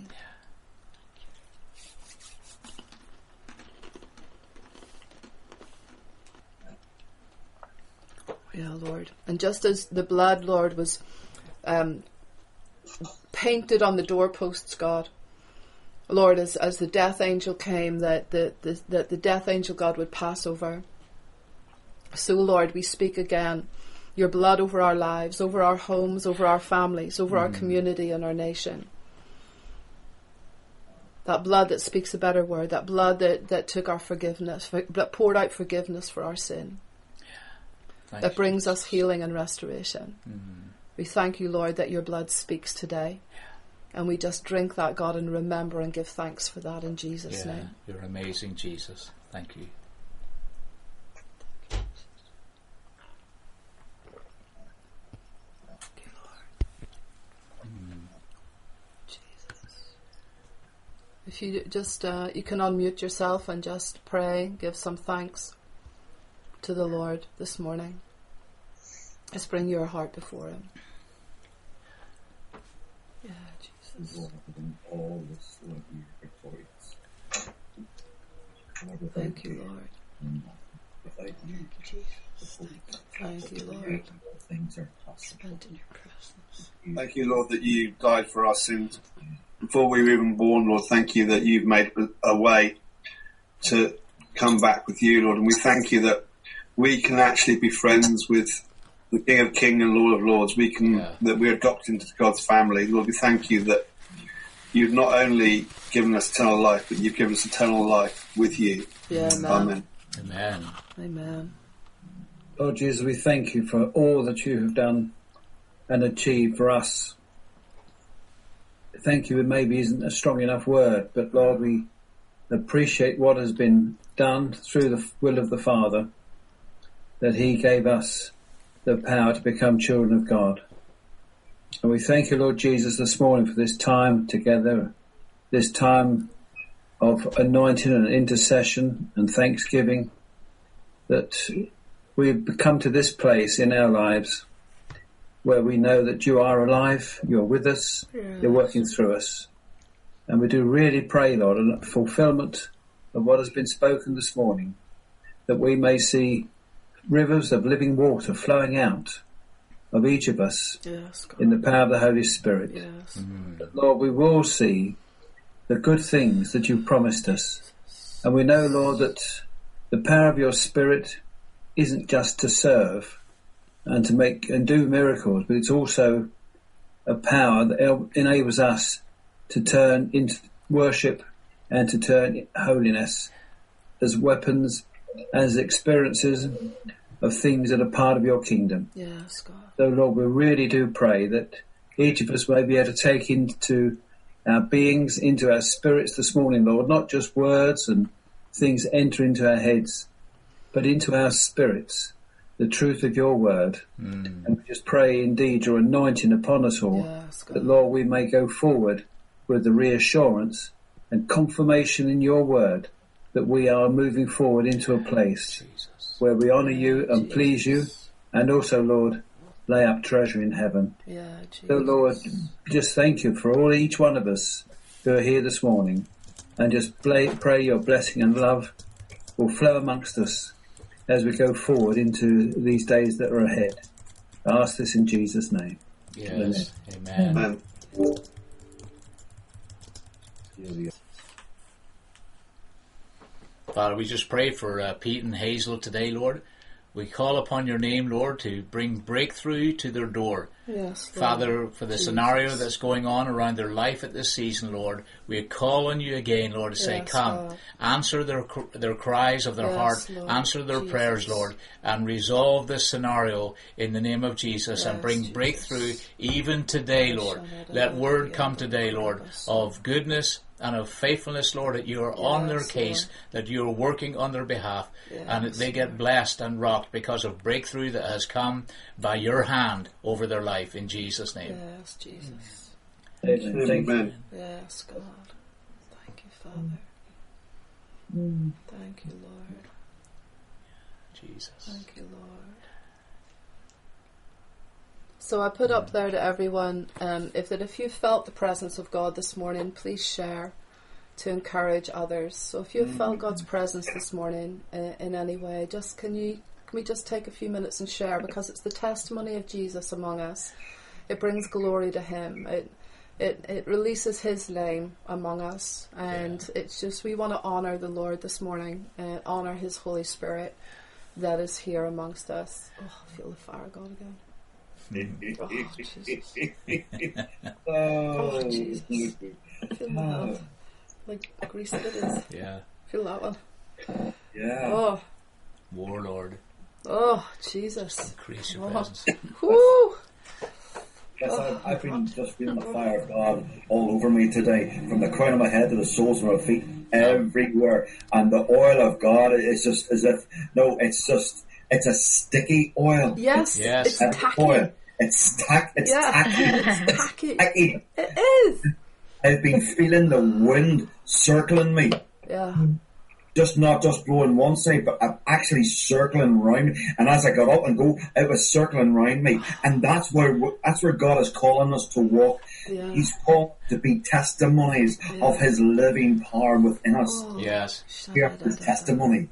Speaker 2: Yeah, Lord. And just as the blood, Lord, was painted on the doorposts, God. Lord, as the death angel came, that the death angel, God, would pass over. So, Lord, we speak again your blood over our lives, over our homes, over our families, over our community and our nation. That blood that speaks a better word, that blood that took our forgiveness, that poured out forgiveness for our sin, that brings us healing and restoration. We thank you, Lord, that your blood speaks today. And we just drink that, God, and remember and give thanks for that in Jesus' name.
Speaker 1: You're amazing, Jesus. Thank you.
Speaker 2: Thank you, Lord. Jesus. If you just, you can unmute yourself and just pray, give some thanks to the Lord this morning. Just bring your heart before him. Yeah, Jesus. Thank you, Lord. Thank you, Jesus. Thank you, Lord. Spent in your presence.
Speaker 3: Thank you, Lord, that you died for our sins before we were even born, Lord. Thank you that you've made a way to come back with you, Lord. And we thank you that we can actually be friends with the King of Kings and Lord of Lords. We can that we're adopted into God's family, Lord. We thank you that you've not only given us eternal life, but you've given us eternal life with you.
Speaker 2: Yeah,
Speaker 3: Amen.
Speaker 1: Amen.
Speaker 2: Amen.
Speaker 4: Lord Jesus, we thank you for all that you have done and achieved for us. Thank you, it maybe isn't a strong enough word, but Lord, we appreciate what has been done through the will of the Father, that he gave us the power to become children of God. And we thank you, Lord Jesus, this morning for this time together, this time of anointing and intercession and thanksgiving, that we've come to this place in our lives where we know that you are alive, you're with us, you're working through us. And we do really pray, Lord, a fulfillment of what has been spoken this morning, that we may see rivers of living water flowing out of each of us in the power of the Holy Spirit.
Speaker 2: Yes.
Speaker 4: That, Lord, we will see the good things that you've promised us. And we know, Lord, that the power of your Spirit isn't just to serve and to make and do miracles, but it's also a power that enables us to turn into worship and to turn holiness as weapons, as experiences of things that are part of your kingdom.
Speaker 2: Yes, God.
Speaker 4: So, Lord, we really do pray that each of us may be able to take into our beings, into our spirits this morning, Lord, not just words and things enter into our heads, but into our spirits, the truth of your word. And we just pray indeed your anointing upon us all, that, Lord, we may go forward with the reassurance and confirmation in your word that we are moving forward into a place where we honour you and please you, and also, Lord, lay up treasure in heaven. So, Lord, just thank you for each one of us who are here this morning, and just pray your blessing and love will flow amongst us as we go forward into these days that are ahead. I ask this in Jesus' name.
Speaker 1: Yes. Amen. Father, we just pray for Pete and Hazel today, Lord. We call upon your name, Lord, to bring breakthrough to their door.
Speaker 2: Yes,
Speaker 1: Father, for the scenario that's going on around their life at this season, Lord, we call on you again, Lord, to say, come, answer their cries of their heart, Lord. Answer their prayers, Lord, and resolve this scenario in the name of Jesus, and bring breakthrough even today, Lord. Let word come today, Lord, of goodness and of faithfulness, Lord, that you are on their case, that you are working on their behalf, and that they get blessed and rocked because of breakthrough that has come by your hand over their life, in Jesus' name.
Speaker 2: Yes, Jesus.
Speaker 3: Amen.
Speaker 2: Yes, God. Thank you, Father. Thank you, Lord.
Speaker 1: Jesus.
Speaker 2: Thank you, Lord. So I put up there to everyone, if you felt the presence of God this morning, please share to encourage others. So if you felt God's presence this morning in any way, can we just take a few minutes and share, because it's the testimony of Jesus among us. It brings glory to him. it releases His name among us, and it's just, we want to honour the Lord this morning and honour His Holy Spirit that is here amongst us. Oh, I feel the fire of God again. Oh, Jesus. Oh, Jesus. I feel my hand. Like greasy it is.
Speaker 1: Yeah.
Speaker 2: Feel that one.
Speaker 4: Yeah.
Speaker 2: Oh.
Speaker 1: Warlord.
Speaker 2: Oh, Jesus.
Speaker 1: Increase your presence.
Speaker 2: Whoo!
Speaker 5: Yes, I've been just feeling the fire of God all over me today, from the crown of my head to the soles of my feet, everywhere. And the oil of God is just as if, it's a sticky oil.
Speaker 2: Yes,
Speaker 1: Yes.
Speaker 2: it's tacky.
Speaker 5: Oil. It's tacky.
Speaker 2: It's tacky.
Speaker 5: Tacky.
Speaker 2: It is.
Speaker 5: I've been feeling the wind circling me.
Speaker 2: Yeah.
Speaker 5: Not just blowing one side, but actually circling round. And as I got up and go, it was circling round me. And that's where God is calling us to walk.
Speaker 2: Yeah.
Speaker 5: He's called to be testimonies of His living power within us.
Speaker 2: Oh.
Speaker 1: Yes.
Speaker 5: Hear His testimony.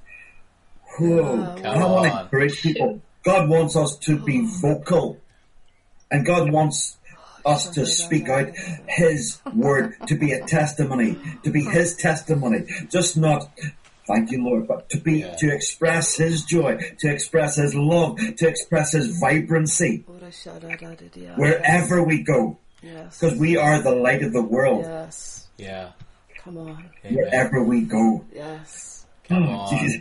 Speaker 5: Whoa.
Speaker 2: Yeah.
Speaker 5: And I want to encourage people. God wants us to be vocal. And God wants us to speak out His word, to be a testimony, to be His testimony. Just not, thank you, Lord, but to express His joy, to express His love, to express His vibrancy wherever we go.
Speaker 2: Yes.
Speaker 5: Because we are the light of the world.
Speaker 2: Yes.
Speaker 1: Yeah.
Speaker 2: Come on.
Speaker 1: Amen.
Speaker 5: Wherever we go.
Speaker 2: Yes.
Speaker 1: Come on.
Speaker 5: Jesus.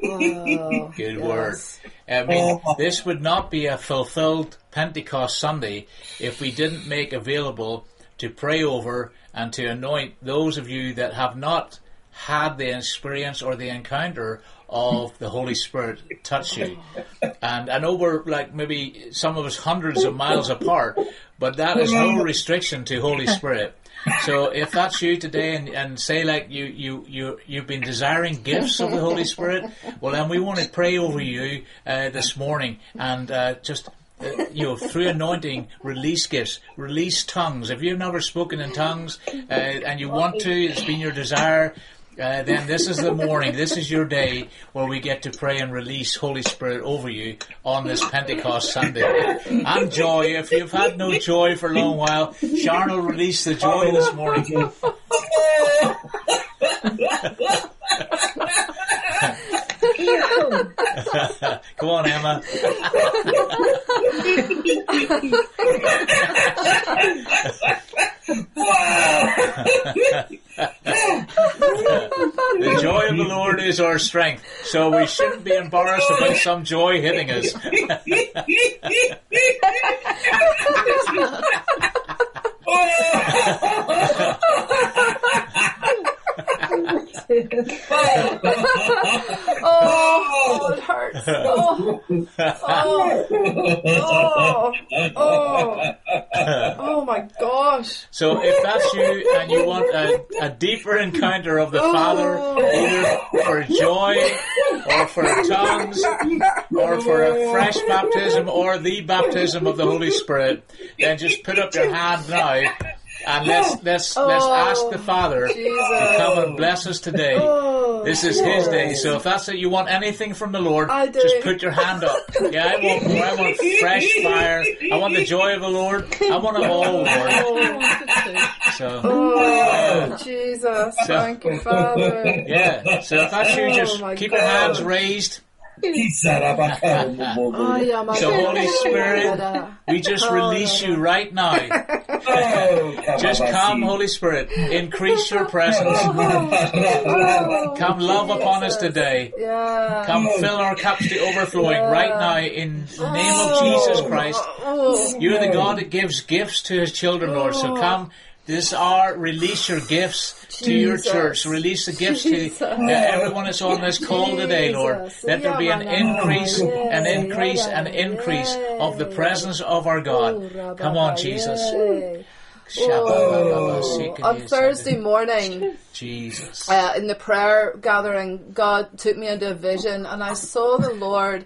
Speaker 2: Oh,
Speaker 1: Good
Speaker 2: yes.
Speaker 1: word. I mean, this would not be a fulfilled Pentecost Sunday if we didn't make available to pray over and to anoint those of you that have not had the experience or the encounter of the Holy Spirit touch you. And I know we're like maybe some of us hundreds of miles apart, but that is no restriction to Holy Spirit. So if that's you today and say like you've been desiring gifts of the Holy Spirit, well then we want to pray over you this morning and through anointing, release gifts, release tongues. If you've never spoken in tongues and you want to, it's been your desire, then this is the morning, this is your day where we get to pray and release Holy Spirit over you on this Pentecost Sunday. And joy, if you've had no joy for a long while, Sharon will release the joy this morning. Come on, Emma. The joy of the Lord is our strength, so we shouldn't be embarrassed about some joy hitting us.
Speaker 2: Oh, it hurts. Oh my gosh.
Speaker 1: So if that's you and you want a deeper encounter of the Father, either for joy or for tongues or for a fresh baptism or the baptism of the Holy Spirit, then just put up your hand now. And let's ask the Father to come and bless us today. This is His day. So if that's it, you want anything from the Lord, just put your hand up. Yeah, I want fresh fire. I want the joy of the Lord. I want it all, Lord.
Speaker 2: Jesus, thank you, Father.
Speaker 1: Yeah, so if that's you, just keep your hands raised. So Holy Spirit, we just release you right now. Just come, Holy Spirit, increase your presence. Come love upon us today. Come fill our cups to overflowing right now in the name of Jesus Christ. You're the God that gives gifts to His children, Lord. So come this hour, release your gifts to your church. Release the gifts to everyone that's on this call today, Lord. Let there be an increase of the presence of our God. Come on, Jesus.
Speaker 2: On Thursday morning,
Speaker 1: Jesus,
Speaker 2: in the prayer gathering, God took me into a vision, and I saw the Lord.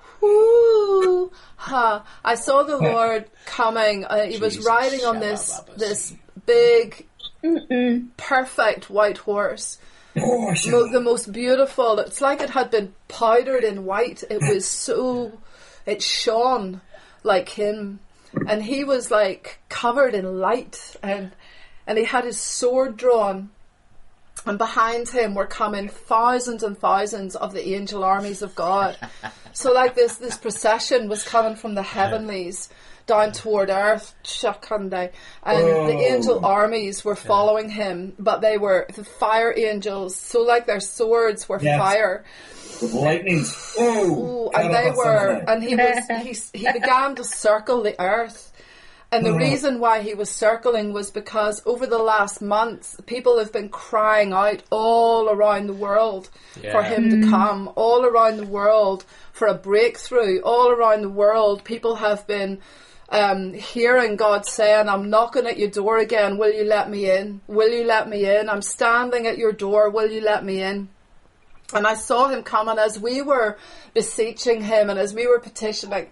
Speaker 2: I saw the Lord coming. He was riding on this big, perfect white horse. The most beautiful. It's like it had been powdered in white. It was it shone like Him. And He was like covered in light, and and he had his sword drawn. And behind him were coming thousands and thousands of the angel armies of God. So like this procession was coming from the heavenlies down toward earth, Shakande, and the angel armies were following him, but they were the fire angels, so like their swords were fire.
Speaker 5: With lightnings.
Speaker 2: And they were, and he began to circle the earth. And the reason why he was circling was because over the last months, people have been crying out all around the world for him to come, all around the world for a breakthrough, all around the world. People have been hearing God saying, I'm knocking at your door again. Will you let me in? Will you let me in? I'm standing at your door. Will you let me in? And I saw him come, and as we were beseeching him and as we were petitioning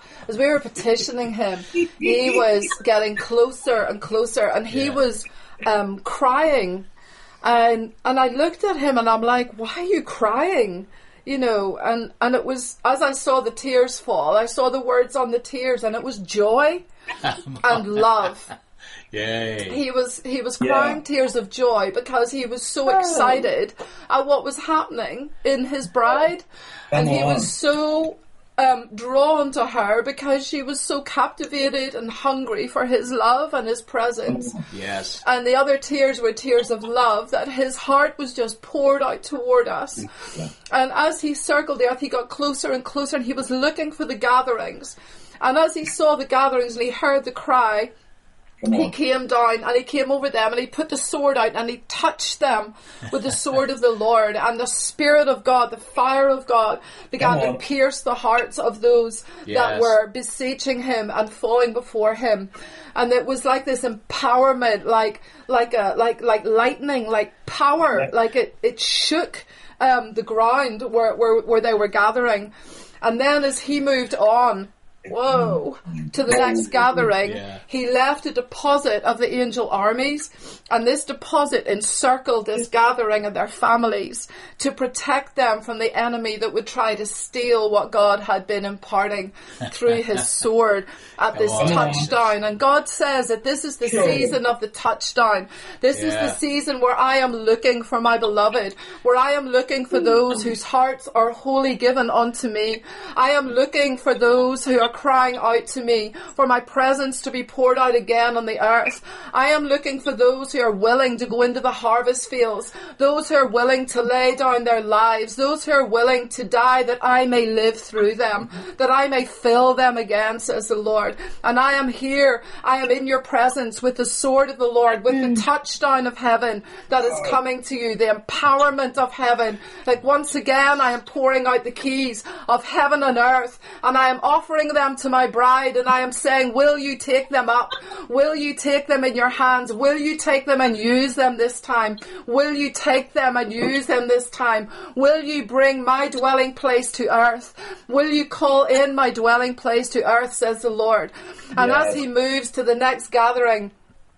Speaker 2: him, he was getting closer and closer, and he was crying. And I looked at him and I'm like, why are you crying? You know, and it was, as I saw the tears fall, I saw the words on the tears, and it was joy and love.
Speaker 1: Yay.
Speaker 2: He was crying tears of joy because he was so excited at what was happening in his bride. And he was so drawn to her because she was so captivated and hungry for his love and his presence.
Speaker 1: Yes.
Speaker 2: And the other tears were tears of love, that his heart was just poured out toward us. And as he circled the earth, he got closer and closer, and he was looking for the gatherings. And as he saw the gatherings and he heard the cry, he came down and he came over them and he put the sword out and he touched them with the sword of the Lord, and the Spirit of God, the fire of God, began to pierce the hearts of those that were beseeching him and falling before him. And it was like this empowerment, like lightning, like power, like it shook the ground where they were gathering. And then as he moved on, to the next gathering, he left a deposit of the angel armies, and this deposit encircled this gathering and their families to protect them from the enemy that would try to steal what God had been imparting through his sword at this touchdown. And God says that this is the season of the touchdown. This is the season where I am looking for my beloved, where I am looking for those whose hearts are wholly given unto me. I am looking for those who are crying out to me for my presence to be poured out again on the earth. I am looking for those who are willing to go into the harvest fields, those who are willing to lay down their lives, those who are willing to die that I may live through them, that I may fill them again, says the Lord. And I am here, I am in your presence with the sword of the Lord, with the touchdown of heaven that is coming to you, the empowerment of heaven. Like once again, I am pouring out the keys of heaven and earth, and I am offering them to my bride, and I am saying, will you take them up? Will you take them in your hands? Will you take them and use them this time? Will you take them and use them this time? Will you bring my dwelling place to earth? Will you call in my dwelling place to earth, says the Lord. And as he moves to the next gathering,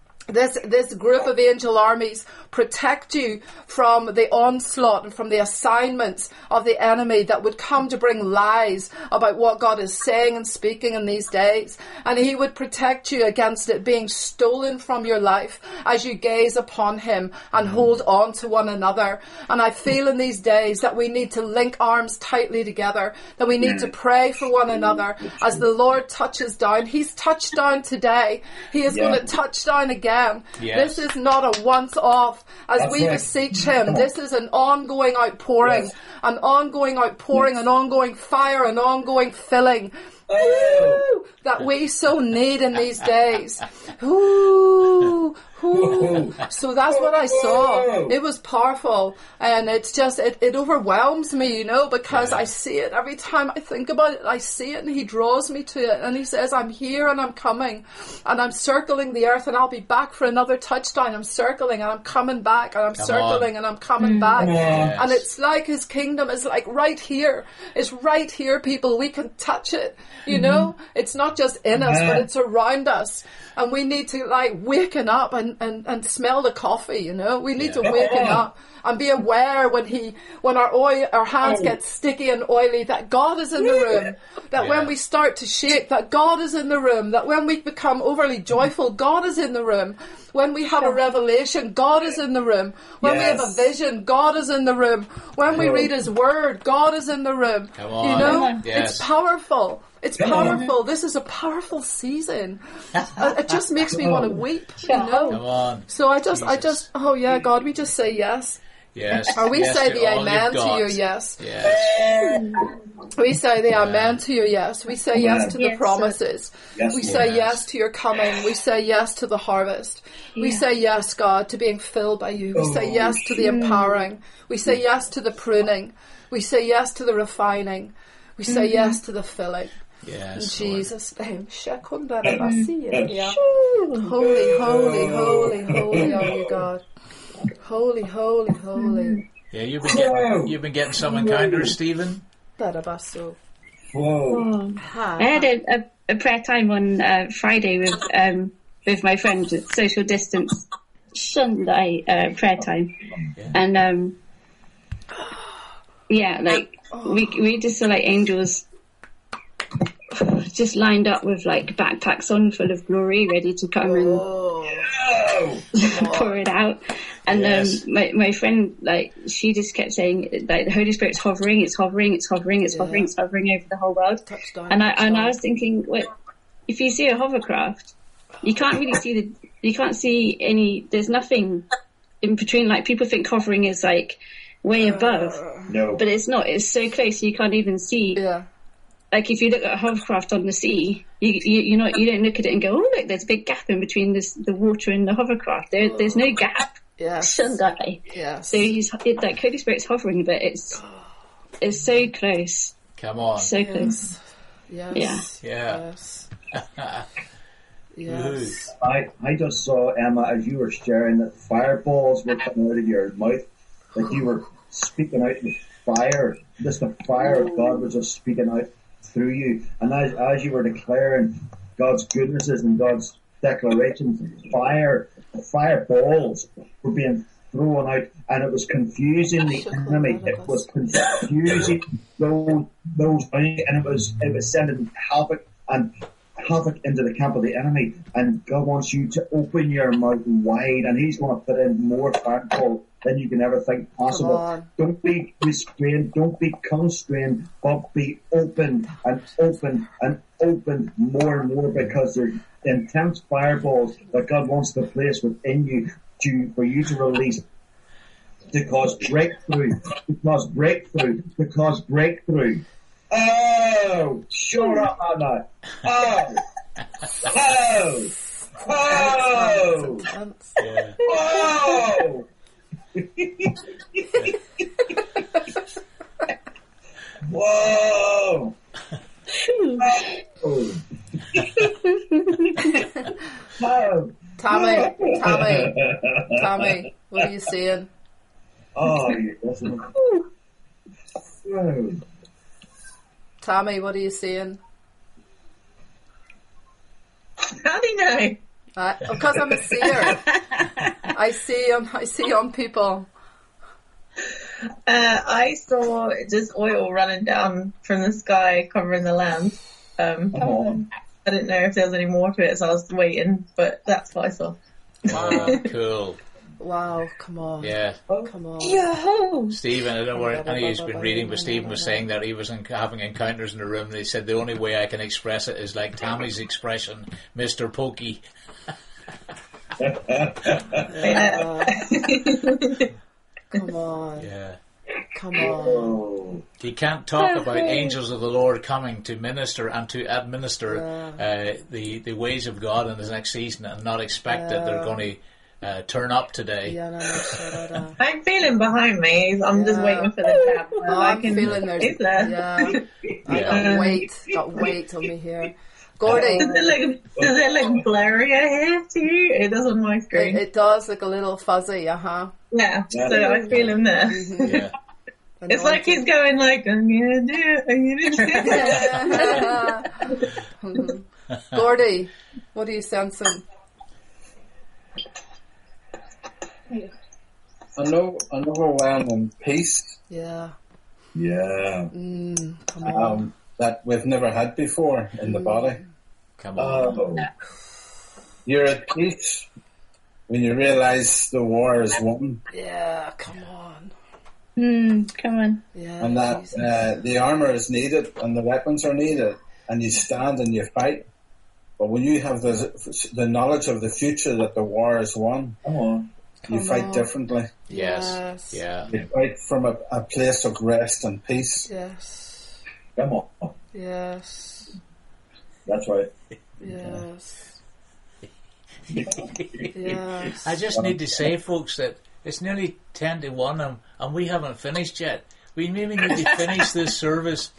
Speaker 2: this group of angel armies protect you from the onslaught and from the assignments of the enemy that would come to bring lies about what God is saying and speaking in these days. And he would protect you against it being stolen from your life as you gaze upon him and hold on to one another. And I feel in these days that we need to link arms tightly together, that we need to pray for one another as the Lord touches down. He's touched down today. He is going to touch down again. This is not a once-off. As we beseech him, this is an ongoing outpouring, an ongoing outpouring, an ongoing fire, an ongoing filling. Ooh, that we so need in these days. Ooh, ooh. So that's what I saw. It was powerful, and it's just it overwhelms me, you know, because I see it every time I think about it. I see it, and he draws me to it, and he says, "I'm here, and I'm coming, and I'm circling the earth, and I'll be back for another touchdown. I'm circling, and I'm coming back, and I'm circling, and I'm coming back." And it's like his kingdom is like right here. It's right here, people. We can touch it. You know, it's not just in us, but it's around us. And we need to like waken up and smell the coffee, you know. We need to waken up and be aware when our hands get sticky and oily, that God is in the room. That when we start to shake, that God is in the room. That when we become overly joyful, God is in the room. When we have a revelation, God is in the room. When we have a vision, God is in the room. When we read His Word, God is in the room.
Speaker 1: Come on.
Speaker 2: You know,
Speaker 1: Yes.
Speaker 2: it's powerful. It's powerful. This is a powerful season. It just makes me want to weep, you know.
Speaker 1: Come on.
Speaker 2: So I just, oh yeah, God, we just say yes.
Speaker 1: Yes.
Speaker 2: Or we
Speaker 1: Yes
Speaker 2: say
Speaker 1: to
Speaker 2: the
Speaker 1: all
Speaker 2: amen
Speaker 1: you've
Speaker 2: to
Speaker 1: got.
Speaker 2: your yes.
Speaker 1: Yes.
Speaker 2: We say the amen to your yes. We say yes to the
Speaker 6: Yes,
Speaker 2: promises.
Speaker 5: Yes,
Speaker 2: We
Speaker 5: Lord.
Speaker 2: say yes to your coming. We say yes to the harvest. We say yes, God, to being filled by you. We say yes to the empowering. We say yes to the pruning. We say yes to the refining. We say yes to the filling.
Speaker 1: Yes.
Speaker 2: In
Speaker 1: Lord.
Speaker 2: Jesus' name. Holy, holy, holy, holy are you, God. Holy, holy, holy.
Speaker 1: Yeah, you've been getting some encounters, Stephen.
Speaker 2: Darabaso.
Speaker 5: Whoa.
Speaker 6: I had a prayer time on Friday with my friend, at social distance Sunday prayer time, and we just saw like angels just lined up with like backpacks on full of glory, ready to come and pour it out. And my friend, like, she just kept saying, like, the Holy Spirit's hovering, it's hovering, it's hovering, it's hovering, it's hovering over the whole world.
Speaker 2: Touchdown,
Speaker 6: And I was thinking, well, if you see a hovercraft, you can't really see you can't see any, there's nothing in between. Like, people think hovering is like way above,
Speaker 5: No.
Speaker 6: but it's not. It's so close you can't even see.
Speaker 2: Yeah.
Speaker 6: Like, if you look at a hovercraft on the sea, you don't look at it and go, oh look, there's a big gap in between the water and the hovercraft. There's no gap.
Speaker 2: Yes.
Speaker 6: Sunday.
Speaker 2: Yes.
Speaker 6: So like Holy Spirit's hovering, but it's so close.
Speaker 1: Come on.
Speaker 6: So close.
Speaker 2: Yes.
Speaker 1: Yeah.
Speaker 2: Yes. Yes.
Speaker 5: I just saw, Emma, as you were sharing, that fireballs were coming out of your mouth, like you were speaking out with fire. Just the fire of God was just speaking out through you. And as you were declaring God's goodnesses and God's declarations, fireballs were being thrown out, and it was confusing the enemy. It was confusing those, and it was sending havoc into the camp of the enemy. And God wants you to open your mouth wide, and He's going to put in more fireballs than you can ever think possible. Don't be restrained, don't be constrained, but be open and open and open more and more, because they're intense fireballs that God wants to place within you for you to release, to cause breakthrough. Oh, shut up, Anna. Oh.
Speaker 1: Yeah.
Speaker 5: Whoa! Whoa! Oh.
Speaker 2: Tommy, what are you seeing?
Speaker 5: Oh, you're listening. Whoa.
Speaker 2: Tommy, what are you seeing?
Speaker 7: How do you know?
Speaker 2: Because I'm a seer. I see on people.
Speaker 7: I saw just oil running down from the sky covering the land. I didn't know if there was any more to it, so I was waiting, but that's what I saw.
Speaker 1: Wow, cool.
Speaker 2: Wow, come on.
Speaker 1: Yeah.
Speaker 2: Come on.
Speaker 7: Yo!
Speaker 1: Stephen, I don't know where any of you's been reading, but Stephen was saying that he was having encounters in the room, and he said the only way I can express it is like Tammy's expression, Mr. Pokey.
Speaker 2: Come on.
Speaker 1: Yeah.
Speaker 2: Come on.
Speaker 1: He can't talk about angels of the Lord coming to minister and to administer the ways of God in the next season and not expect that they're going to turn up today.
Speaker 7: I'm feeling behind me. I'm just waiting for the tap.
Speaker 2: I'm feeling there's...
Speaker 7: It's there.
Speaker 2: Yeah. I got weight on me here. Gordy.
Speaker 7: Does it look blurrier here too? It does on my screen.
Speaker 2: It does look a little fuzzy,
Speaker 7: Yeah, so I feel him there.
Speaker 1: Yeah.
Speaker 7: It's like he's going like, I'm gonna do it, I'm gonna do it.
Speaker 2: Gordy, what are you sensing?
Speaker 8: An overwhelming peace.
Speaker 2: Yeah.
Speaker 5: Yeah.
Speaker 2: Come on.
Speaker 8: That we've never had before in the body.
Speaker 1: Come on.
Speaker 8: You're at peace when you realise the war is won,
Speaker 2: Yeah, come on.
Speaker 6: Come on.
Speaker 2: Yeah,
Speaker 8: and that
Speaker 2: Jesus.
Speaker 8: the armour is needed and the weapons are needed, and you stand and you fight. But when you have the knowledge of the future that the war is won,
Speaker 5: Come on.
Speaker 8: you
Speaker 2: Come
Speaker 8: fight
Speaker 2: on.
Speaker 8: differently.
Speaker 1: Yes.
Speaker 2: Yes.
Speaker 1: Yeah.
Speaker 8: You fight from a place of rest and peace.
Speaker 2: Yes.
Speaker 5: Come on.
Speaker 2: Yes.
Speaker 5: That's right.
Speaker 2: Yes. Yes.
Speaker 1: I just need to say, folks, that it's nearly 10 to 1 and we haven't finished yet. We maybe need to finish this service.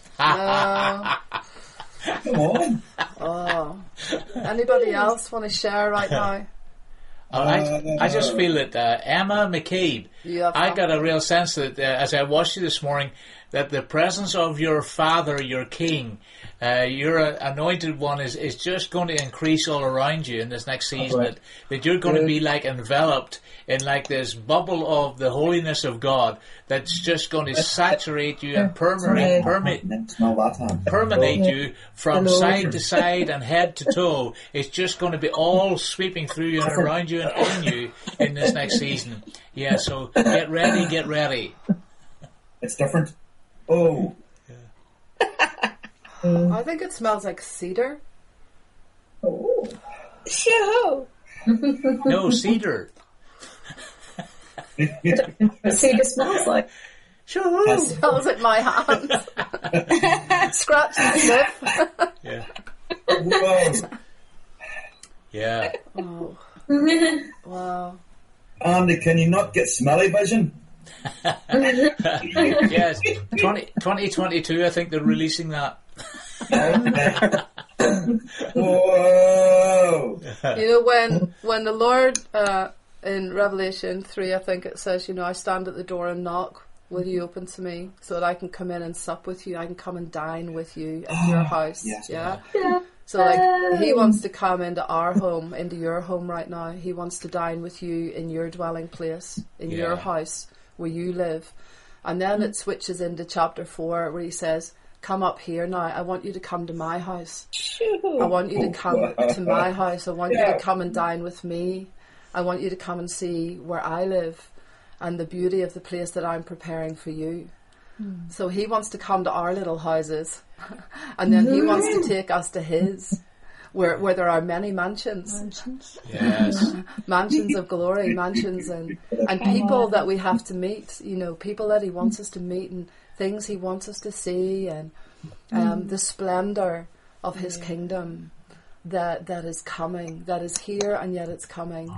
Speaker 5: Come on.
Speaker 2: Oh. Anybody else want to share right now?
Speaker 1: I just feel that Emma McCabe,
Speaker 2: Yeah.
Speaker 1: I got a real sense that as I watched you this morning, that the presence of your Father, your King, your anointed one is just going to increase all around you in this next season.
Speaker 5: Right.
Speaker 1: That you're going to be like enveloped in like this bubble of the holiness of God that's just going to saturate you and permeate
Speaker 5: Smell that hand.
Speaker 1: permeate you from
Speaker 7: Hello.
Speaker 1: side to side and head to toe. It's just going to be all sweeping through you and around you and in you in this next season. Yeah, so get ready, get ready.
Speaker 5: It's different. Oh.
Speaker 2: I think it smells like cedar.
Speaker 5: Oh.
Speaker 7: Sure.
Speaker 1: No, cedar.
Speaker 7: See, this smells like.
Speaker 1: Sure.
Speaker 2: Smells like my hands. Scratch and sniff.
Speaker 1: Yeah.
Speaker 5: Whoa.
Speaker 1: Yeah.
Speaker 2: Oh. Wow.
Speaker 5: Andy, can you not get smelly vision?
Speaker 1: Yes. 2022, I think they're releasing that.
Speaker 5: Whoa.
Speaker 2: You know, when the Lord, in Revelation 3, I think it says, you know, I stand at the door and knock. Will you open to me so that I can come in and sup with you? I can come and dine with you at your house.
Speaker 5: yes,
Speaker 2: Yeah? So, like, He wants to come into our home, into your home right now. He wants to dine with you in your dwelling place, in your
Speaker 1: Yeah.
Speaker 2: house where you live. And then it switches into chapter 4 where He says, come up here now. I want you to come to my house. I want you to come to my house. I want you to come and dine with me. I want you to come and see where I live and the beauty of the place that I'm preparing for you. So He wants to come to our little houses and then He wants to take us to His, where there are many mansions.
Speaker 1: Yes.
Speaker 2: Mansions of glory, mansions and people that we have to meet, you know, people that He wants us to meet and things He wants us to see and the splendour of His kingdom that is coming, that is here and yet it's coming.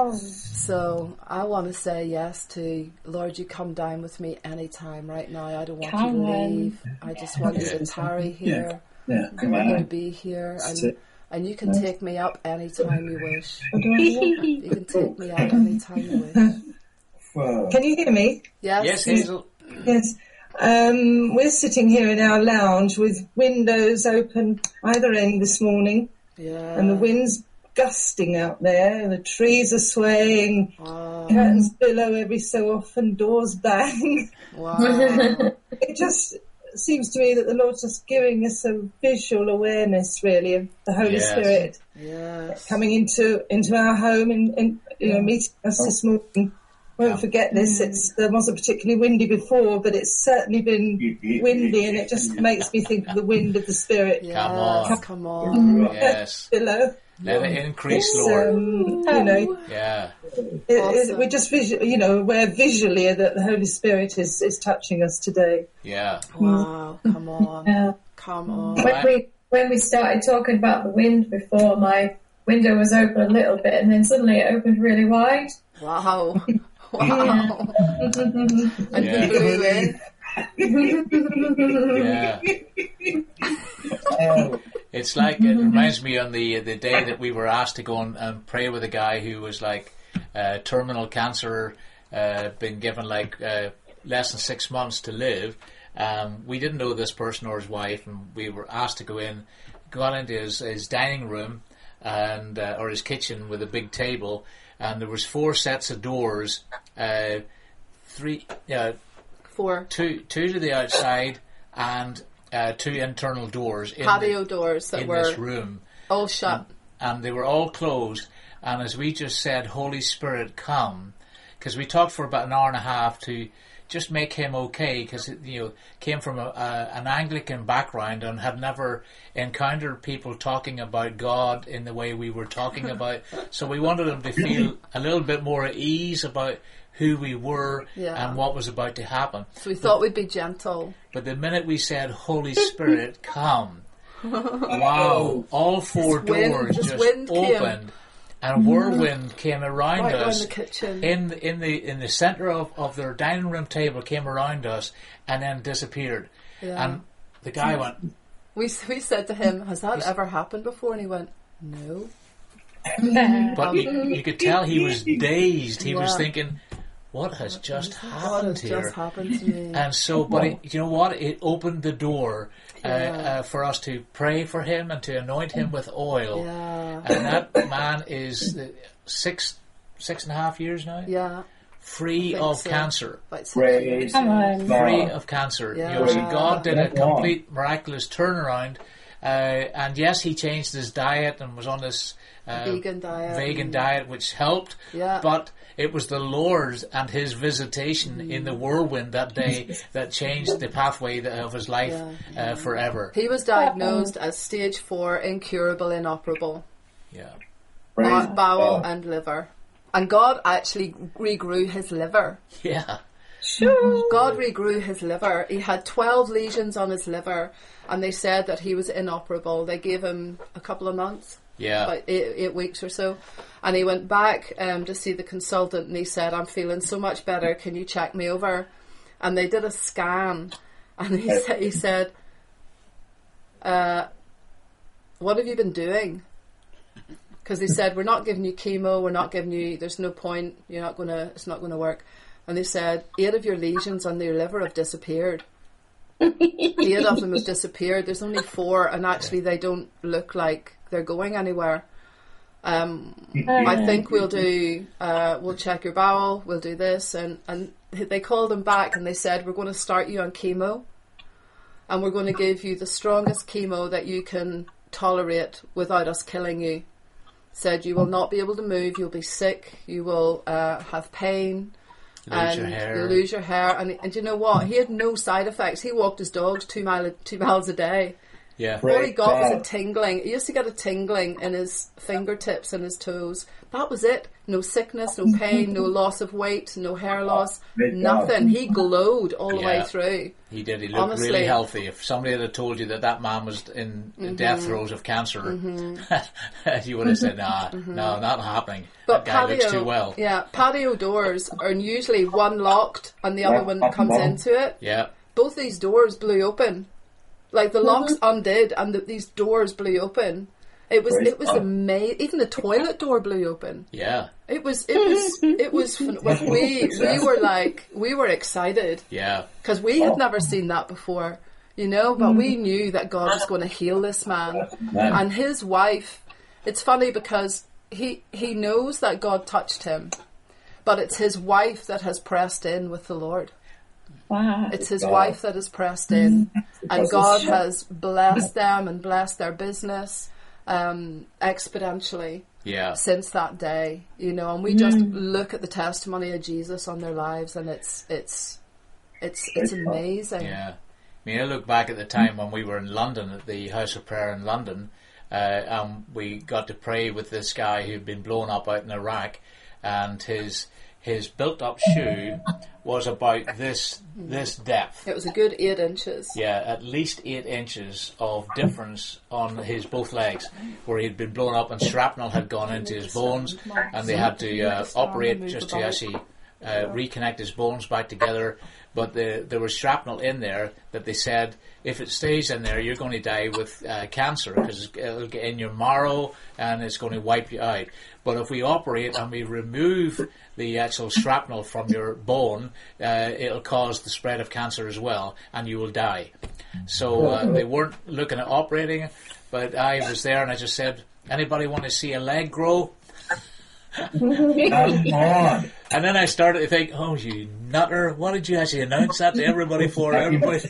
Speaker 2: So I want to say yes to, Lord, you come down with me anytime right now. I don't want you to leave. I just want you to tarry here.
Speaker 5: Yeah,
Speaker 2: I
Speaker 5: come
Speaker 2: want you to
Speaker 5: on.
Speaker 2: be here
Speaker 5: That's
Speaker 2: and
Speaker 5: it.
Speaker 2: and you can take me up anytime you wish. You can take me up anytime you wish.
Speaker 5: Whoa.
Speaker 7: Can you hear me?
Speaker 1: Yes, Hazel.
Speaker 7: Yes. We're sitting here in our lounge with windows open either end this morning,
Speaker 2: Yeah.
Speaker 7: and the wind's gusting out there, and the trees are swaying,
Speaker 2: Wow.
Speaker 7: curtains billow every so often, doors bang.
Speaker 2: Wow.
Speaker 7: It just seems to me that the Lord's just giving us a visual awareness, really, of the Holy
Speaker 1: Yes.
Speaker 7: Spirit
Speaker 2: Yes.
Speaker 7: coming into our home and you know, meeting us this morning. Won't forget this. There wasn't particularly windy before, but it's certainly been windy, and it just makes me think of the wind of the Spirit
Speaker 2: Yes.
Speaker 1: Come on.
Speaker 2: Come on.
Speaker 1: Yes.
Speaker 7: below.
Speaker 1: Let it increase,
Speaker 7: It's,
Speaker 1: Lord.
Speaker 7: you know,
Speaker 1: Yeah.
Speaker 2: Awesome.
Speaker 7: we're just you know, aware visually that the Holy Spirit is touching us today.
Speaker 1: Yeah.
Speaker 2: Wow. Come on.
Speaker 9: Yeah.
Speaker 2: Come on.
Speaker 9: When we started talking about the wind before, my window was open a little bit, and then suddenly it opened really wide.
Speaker 2: Wow. Wow. And
Speaker 1: Yeah.
Speaker 2: you blew in.
Speaker 1: Yeah. It's like, it reminds me on the day that we were asked to go and pray with a guy who was like terminal cancer, been given like less than 6 months to live. We didn't know this person or his wife, and we were asked to go into his dining room and or his kitchen with a big table, and there was 4 sets of doors,
Speaker 2: Four
Speaker 1: two to the outside and 2 internal doors in
Speaker 2: patio doors that
Speaker 1: in
Speaker 2: were
Speaker 1: this room,
Speaker 2: all shut.
Speaker 1: and they were all closed. And as we just said, Holy Spirit, come, because we talked for about an hour and a half to just make him okay, because came from an Anglican background and had never encountered people talking about God in the way we were talking about. So we wanted him to feel a little bit more at ease about who we were and what was about to happen.
Speaker 2: So we thought we'd be gentle.
Speaker 1: But the minute we said, Holy Spirit, come, wow, all four doors just opened. And a whirlwind came around us
Speaker 2: the kitchen.
Speaker 1: in the center of their dining room table, came around us and then disappeared.
Speaker 2: Yeah.
Speaker 1: And the guy went.
Speaker 2: We said to him, "Has that ever happened before?" And he went, "No."
Speaker 1: But you could tell he was dazed. He was thinking, "What has just happened here?"
Speaker 2: Just happened to me.
Speaker 1: And so, but you know what? It opened the door for us to pray for him and to anoint him with oil.
Speaker 2: Yeah.
Speaker 1: And that man is 6.5 years now.
Speaker 2: Yeah.
Speaker 1: Free of cancer.
Speaker 5: Praise
Speaker 1: Free of cancer.
Speaker 2: Yeah.
Speaker 1: So God did a complete miraculous turnaround. And yes, he changed his diet and was on this
Speaker 2: vegan
Speaker 1: diet, which helped.
Speaker 2: Yeah.
Speaker 1: But it was the Lord and his visitation in the whirlwind that day that changed the pathway of his life forever.
Speaker 2: He was diagnosed as stage 4, incurable, inoperable.
Speaker 1: Yeah.
Speaker 2: Bowel and liver. And God actually regrew his liver.
Speaker 1: Yeah.
Speaker 2: God regrew his liver. He had 12 lesions on his liver, and they said that he was inoperable. They gave him a couple of months.
Speaker 1: Yeah.
Speaker 2: About 8 weeks or so. And he went back to see the consultant, and he said, "I'm feeling so much better. Can you check me over?" And they did a scan, and he said, "What have you been doing?" Because he said, "We're not giving you chemo. We're not giving you. There's no point. It's not gonna work." And they said 8 of your lesions on your liver have disappeared. 8 of them have disappeared. There's only 4, and actually they don't look like they're going anywhere. I think we'll check your bowel, we'll do this, and they called him back and they said, "We're going to start you on chemo, and we're going to give you the strongest chemo that you can tolerate without us killing you." Said you will not be able to move, you'll be sick, you will have pain, you'll lose your hair. And you know what? He had no side effects. He walked his dogs 2 miles a day.
Speaker 1: Yeah.
Speaker 2: All he got was a tingling. He used to get a tingling in his fingertips and his toes. That was it. No sickness, no pain, no loss of weight, no hair loss, nothing. He glowed all the way through.
Speaker 1: He did. He looked really healthy. If somebody had told you that man was in death throes of cancer, you would have said, no, not happening.
Speaker 2: But
Speaker 1: that guy looks too well.
Speaker 2: Yeah, patio doors are usually one locked and the other one comes into it.
Speaker 1: Yeah.
Speaker 2: Both these doors blew open. Like the locks undid and these doors blew open. It was amazing. Even the toilet door blew open.
Speaker 1: Yeah.
Speaker 2: It was we were excited.
Speaker 1: Yeah.
Speaker 2: Because we had never seen that before, but we knew that God was going to heal this man. And his wife, it's funny because he knows that God touched him, but it's his wife that has pressed in with the Lord.
Speaker 6: Wow.
Speaker 2: It's his wife that has pressed in, and God has blessed them and blessed their business exponentially since that day, and we just look at the testimony of Jesus on their lives, and it's amazing.
Speaker 1: Yeah. I mean, I look back at the time when we were in London at the House of Prayer in London, and we got to pray with this guy who'd been blown up out in Iraq, and his built-up shoe was about this depth.
Speaker 2: It was a good 8 inches.
Speaker 1: Yeah, at least 8 inches of difference on his both legs, where he'd been blown up and shrapnel had gone into his bones, and they had to operate just to actually reconnect his bones back together. But there was shrapnel in there that they said, if it stays in there, you're going to die with cancer, because it'll get in your marrow and it's going to wipe you out. But if we operate and we remove the actual shrapnel from your bone, it'll cause the spread of cancer as well, and you will die. So they weren't looking at operating, but I was there and I just said, anybody want to see a leg grow? And then I started to think, oh, you nutter, what did you actually announce that to everybody for?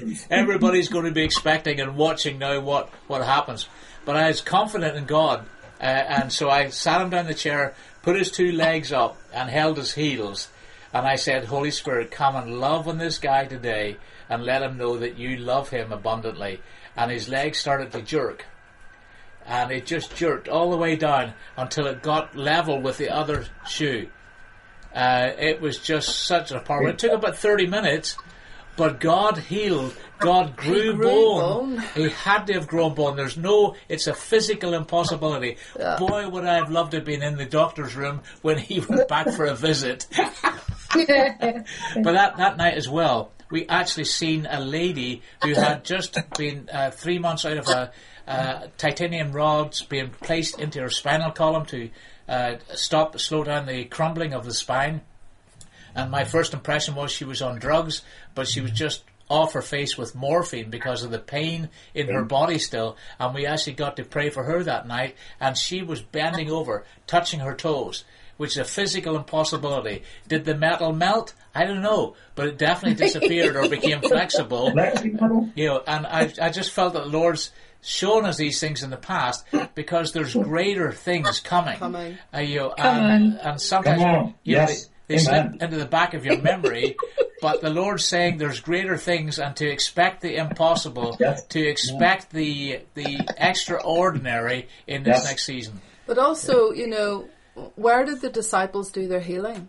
Speaker 1: Everybody's going to be expecting and watching now what happens. But I was confident in God And so I sat him down in the chair, put his 2 legs up, and held his heels. And I said, Holy Spirit, come and love on this guy today, and let him know that you love him abundantly. And his legs started to jerk. And it just jerked all the way down until it got level with the other shoe. It was just such a power. It took about 30 minutes, but God healed. God grew bone. He had to have grown bone. It's a physical impossibility. Yeah. Boy, would I have loved to have been in the doctor's room when he went back for a visit. But that night as well, we actually seen a lady who had just been 3 months out of titanium rods being placed into her spinal column to slow down the crumbling of the spine. And my first impression was she was on drugs, but she was just off her face with morphine because of the pain in her body still. And we actually got to pray for her that night, and she was bending over, touching her toes, which is a physical impossibility. Did the metal melt? I don't know, but it definitely disappeared or became flexible. And I just felt that the Lord's shown us these things in the past because there's greater things coming. And sometimes they slip into the back of your memory, but the Lord's saying there's greater things, and to expect the impossible, to expect the extraordinary in this next season.
Speaker 2: But also, where did the disciples do their healing?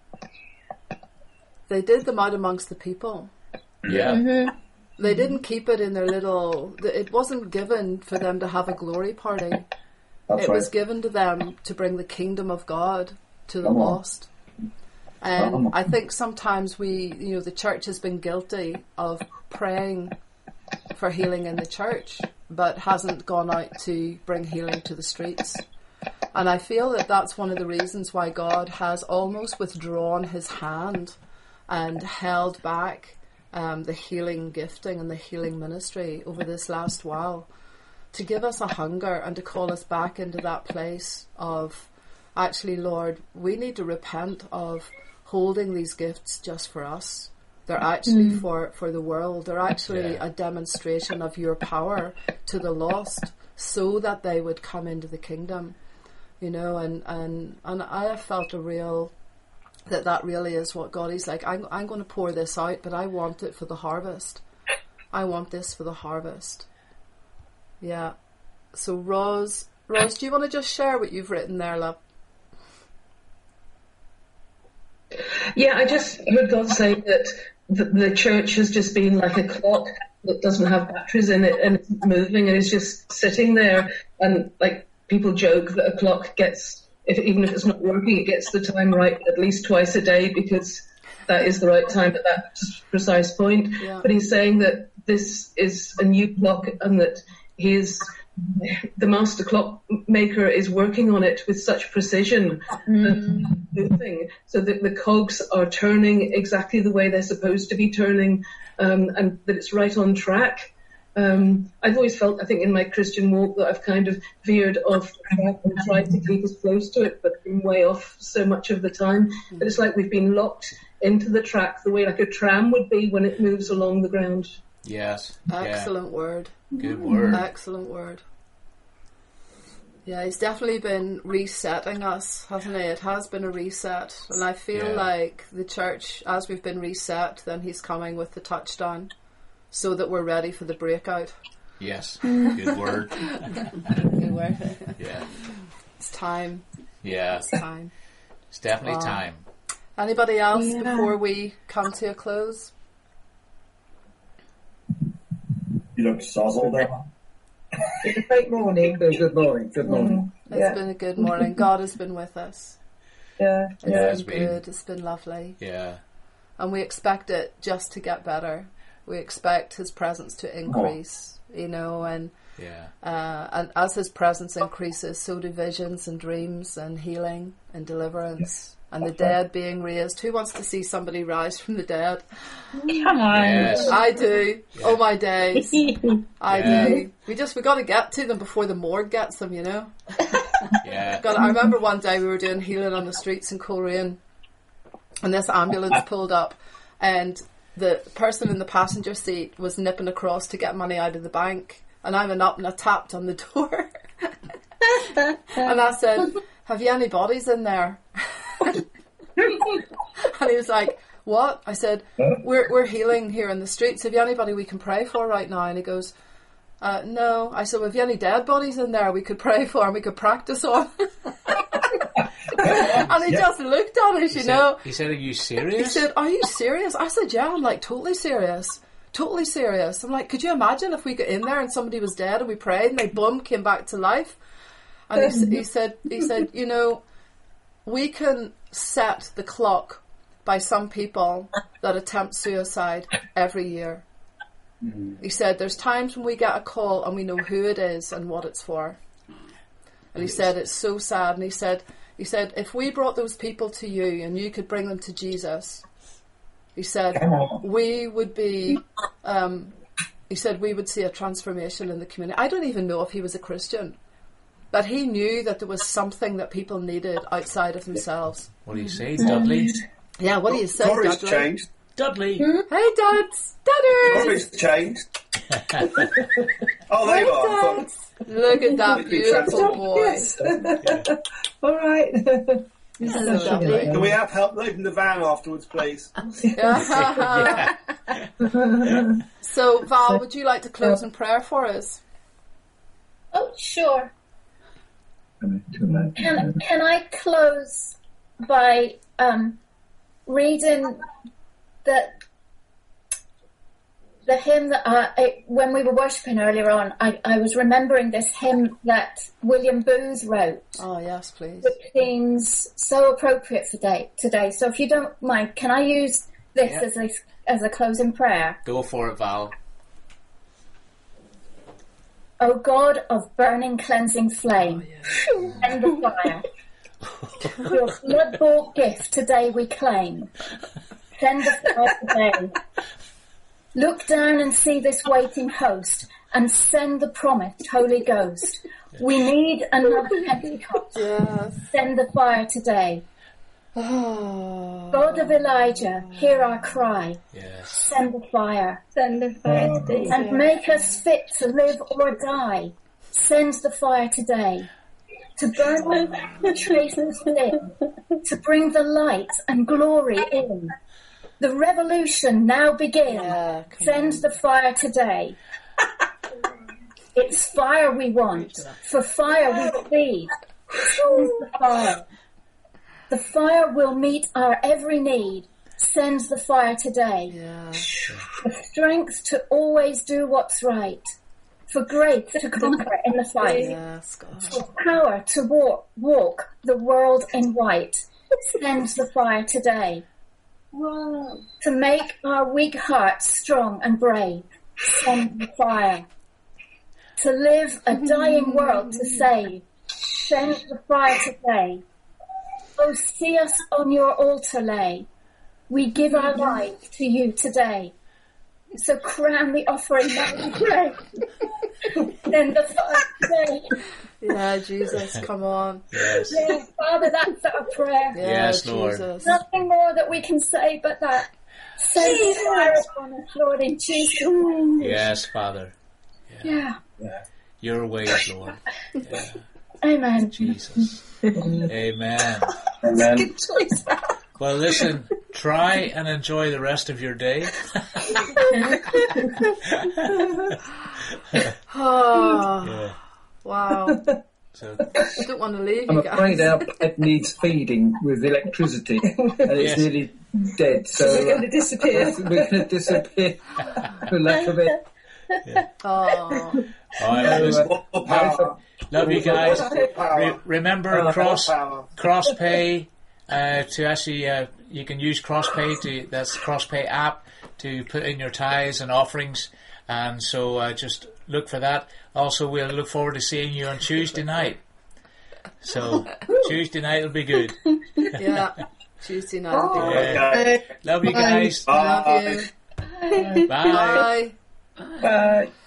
Speaker 2: They did them out amongst the people.
Speaker 1: Yeah.
Speaker 2: Mm-hmm. They didn't keep it in their little... It wasn't given for them to have a glory party. It was given to them to bring the kingdom of God to the lost. And I think sometimes the church has been guilty of praying for healing in the church, but hasn't gone out to bring healing to the streets. And I feel that that's one of the reasons why God has almost withdrawn his hand and held back the healing gifting and the healing ministry over this last while, to give us a hunger and to call us back into that place of, actually, Lord, we need to repent of holding these gifts just for us. They're actually for the world. They're actually a demonstration of your power to the lost, so that they would come into the kingdom. And I have felt that really is what God is like. I'm going to pour this out, but I want it for the harvest. I want this for the harvest. Yeah. So Roz, do you want to just share what you've written there, love?
Speaker 7: Yeah, I just heard God say that the church has just been like a clock that doesn't have batteries in it, and it's moving, and it's just sitting there. And like, people joke that a clock gets, even if it's not working, it gets the time right at least twice a day, because that is the right time at that precise point. Yeah. But he's saying that this is a new clock, and that the master clockmaker is working on it with such precision, so that the cogs are turning exactly the way they're supposed to be turning, and that it's right on track. I've always felt, I think, in my Christian walk, that I've kind of veered off track and tried to keep as close to it, but been way off so much of the time that it's like we've been locked into the track the way like a tram would be when it moves along the ground.
Speaker 1: Yes.
Speaker 2: Excellent word.
Speaker 1: Good word.
Speaker 2: Excellent word. Yeah, he's definitely been resetting us, hasn't he? It has been a reset. And I feel like the church, as we've been reset, then he's coming with the touchdown, so that we're ready for the breakout.
Speaker 1: Yes. Good word.
Speaker 2: Good word.
Speaker 1: Yeah.
Speaker 2: It's time.
Speaker 1: Yeah.
Speaker 2: It's time.
Speaker 1: It's definitely time.
Speaker 2: Anybody else before we come to a close?
Speaker 5: You look sozzled there.
Speaker 7: It's a great morning.
Speaker 4: Good morning. Good morning.
Speaker 2: It's been a good morning. God has been with us.
Speaker 7: Yeah.
Speaker 2: It's been good. It's been lovely.
Speaker 1: Yeah.
Speaker 2: And we expect it just to get better. We expect his presence to increase, and as his presence increases, so do visions and dreams and healing and deliverance and the dead being raised. Who wants to see somebody rise from the dead?
Speaker 6: Come on.
Speaker 1: Yes.
Speaker 2: I do. Yeah. Oh my days. I do. We got to get to them before the morgue gets them,
Speaker 1: Yeah.
Speaker 2: I remember one day we were doing healing on the streets in Coleraine, and this ambulance pulled up, and the person in the passenger seat was nipping across to get money out of the bank, and I went up and I tapped on the door. And I said, have you any bodies in there? And he was like, what? I said, we're healing here in the streets. Have you anybody we can pray for right now? And he goes, no. I said, well, have you any dead bodies in there we could pray for and we could practice on? And he just looked at us, you know.
Speaker 1: He said, are you serious?
Speaker 2: He said, are you serious? I said, yeah. I'm like, totally serious. Totally serious. I'm like, could you imagine if we got in there and somebody was dead and we prayed and they boom came back to life? And he said, you know, we can set the clock by some people that attempt suicide every year. He said, there's times when we get a call and we know who it is and what it's for. And he said, it's so sad. And he said, if we brought those people to you and you could bring them to Jesus, he said, we would be, he said, we would see a transformation in the community. I don't even know if he was a Christian, but he knew that there was something that people needed outside of themselves.
Speaker 1: What do you say, Dudley?
Speaker 2: Yeah, what do you say,
Speaker 3: Corey's
Speaker 2: Dudley?
Speaker 3: changed.
Speaker 1: Dudley.
Speaker 2: Hey, Duds! Dudders!
Speaker 3: Corey's changed. Oh, there you are.
Speaker 2: Look at that beautiful boy.
Speaker 7: Yes. All right.
Speaker 2: Hello, Dudley.
Speaker 3: Can we have help loading the van afterwards, please?
Speaker 2: So, Val, would you like to close in prayer for us?
Speaker 9: Oh, sure. Can I close by reading the hymn that when we were worshipping earlier on, I was remembering this hymn that William Booth wrote.
Speaker 2: Oh, yes, please.
Speaker 9: Which seems so appropriate for today. So if you don't mind, can I use this as a closing prayer?
Speaker 1: Go for it, Val.
Speaker 9: O God of burning cleansing flame, send the fire. Your blood-bought gift today we claim. Send the fire today. Look down and see this waiting host, and send the promised Holy Ghost. We need another Pentecost.
Speaker 2: Yes.
Speaker 9: Send the fire today.
Speaker 2: Oh.
Speaker 9: God of Elijah, hear our cry.
Speaker 1: Yes.
Speaker 9: Send the fire.
Speaker 6: Send the fire today.
Speaker 9: And make us fit to live or die. Send the fire today. To burn the traces thin. To bring the light and glory in. The revolution now begin.
Speaker 2: Yeah,
Speaker 9: Send the fire today. It's fire we want. For fire we plead. Send the fire. The fire will meet our every need. Send the fire today.
Speaker 2: Yeah.
Speaker 9: For strength to always do what's right. For grace to conquer in the fight.
Speaker 2: Yes, God.
Speaker 9: For power to walk the world in white. Send the fire today. To make our weak hearts strong and brave. Send the fire. To live a dying world to save. Send the fire today. Oh, see us on your altar lay. We give our life to you today. So crown the offering that we pray. Send the fire today.
Speaker 2: Yeah, Jesus, come on.
Speaker 1: Yes.
Speaker 9: Yeah, Father, that's our prayer.
Speaker 2: Yeah,
Speaker 1: Yes, Lord.
Speaker 2: Jesus.
Speaker 9: Nothing more that we can say but that. Send the fire upon us, Lord, in Jesus' name.
Speaker 1: Yes, Father.
Speaker 9: Yeah.
Speaker 1: Your ways, Lord. Yeah.
Speaker 9: Amen.
Speaker 1: Jesus. Amen.
Speaker 3: Amen.
Speaker 7: Good choice.
Speaker 1: Well, listen, try and enjoy the rest of your day.
Speaker 2: Oh,
Speaker 1: Yeah.
Speaker 2: wow.
Speaker 1: So,
Speaker 2: I don't want to leave
Speaker 4: I'm
Speaker 2: you guys.
Speaker 4: afraid our pet needs feeding with electricity, and it's
Speaker 1: Yes.
Speaker 4: nearly dead. So
Speaker 7: We're going to disappear.
Speaker 4: we're going to disappear for lack of it.
Speaker 2: Oh,
Speaker 1: all right, listen,
Speaker 3: More power.
Speaker 1: love you guys.
Speaker 3: More power.
Speaker 1: Remember
Speaker 3: More
Speaker 1: cross
Speaker 3: power.
Speaker 1: CrossPay to actually you can use CrossPay that's CrossPay app to put in your tithes and offerings, and so just look for that. Also, we'll look forward to seeing you on Tuesday night. So Tuesday night will be good.
Speaker 2: yeah. Tuesday night.
Speaker 1: Yeah.
Speaker 3: Okay.
Speaker 1: Love you guys.
Speaker 2: Love you.
Speaker 1: Bye.
Speaker 2: Bye.
Speaker 7: Bye.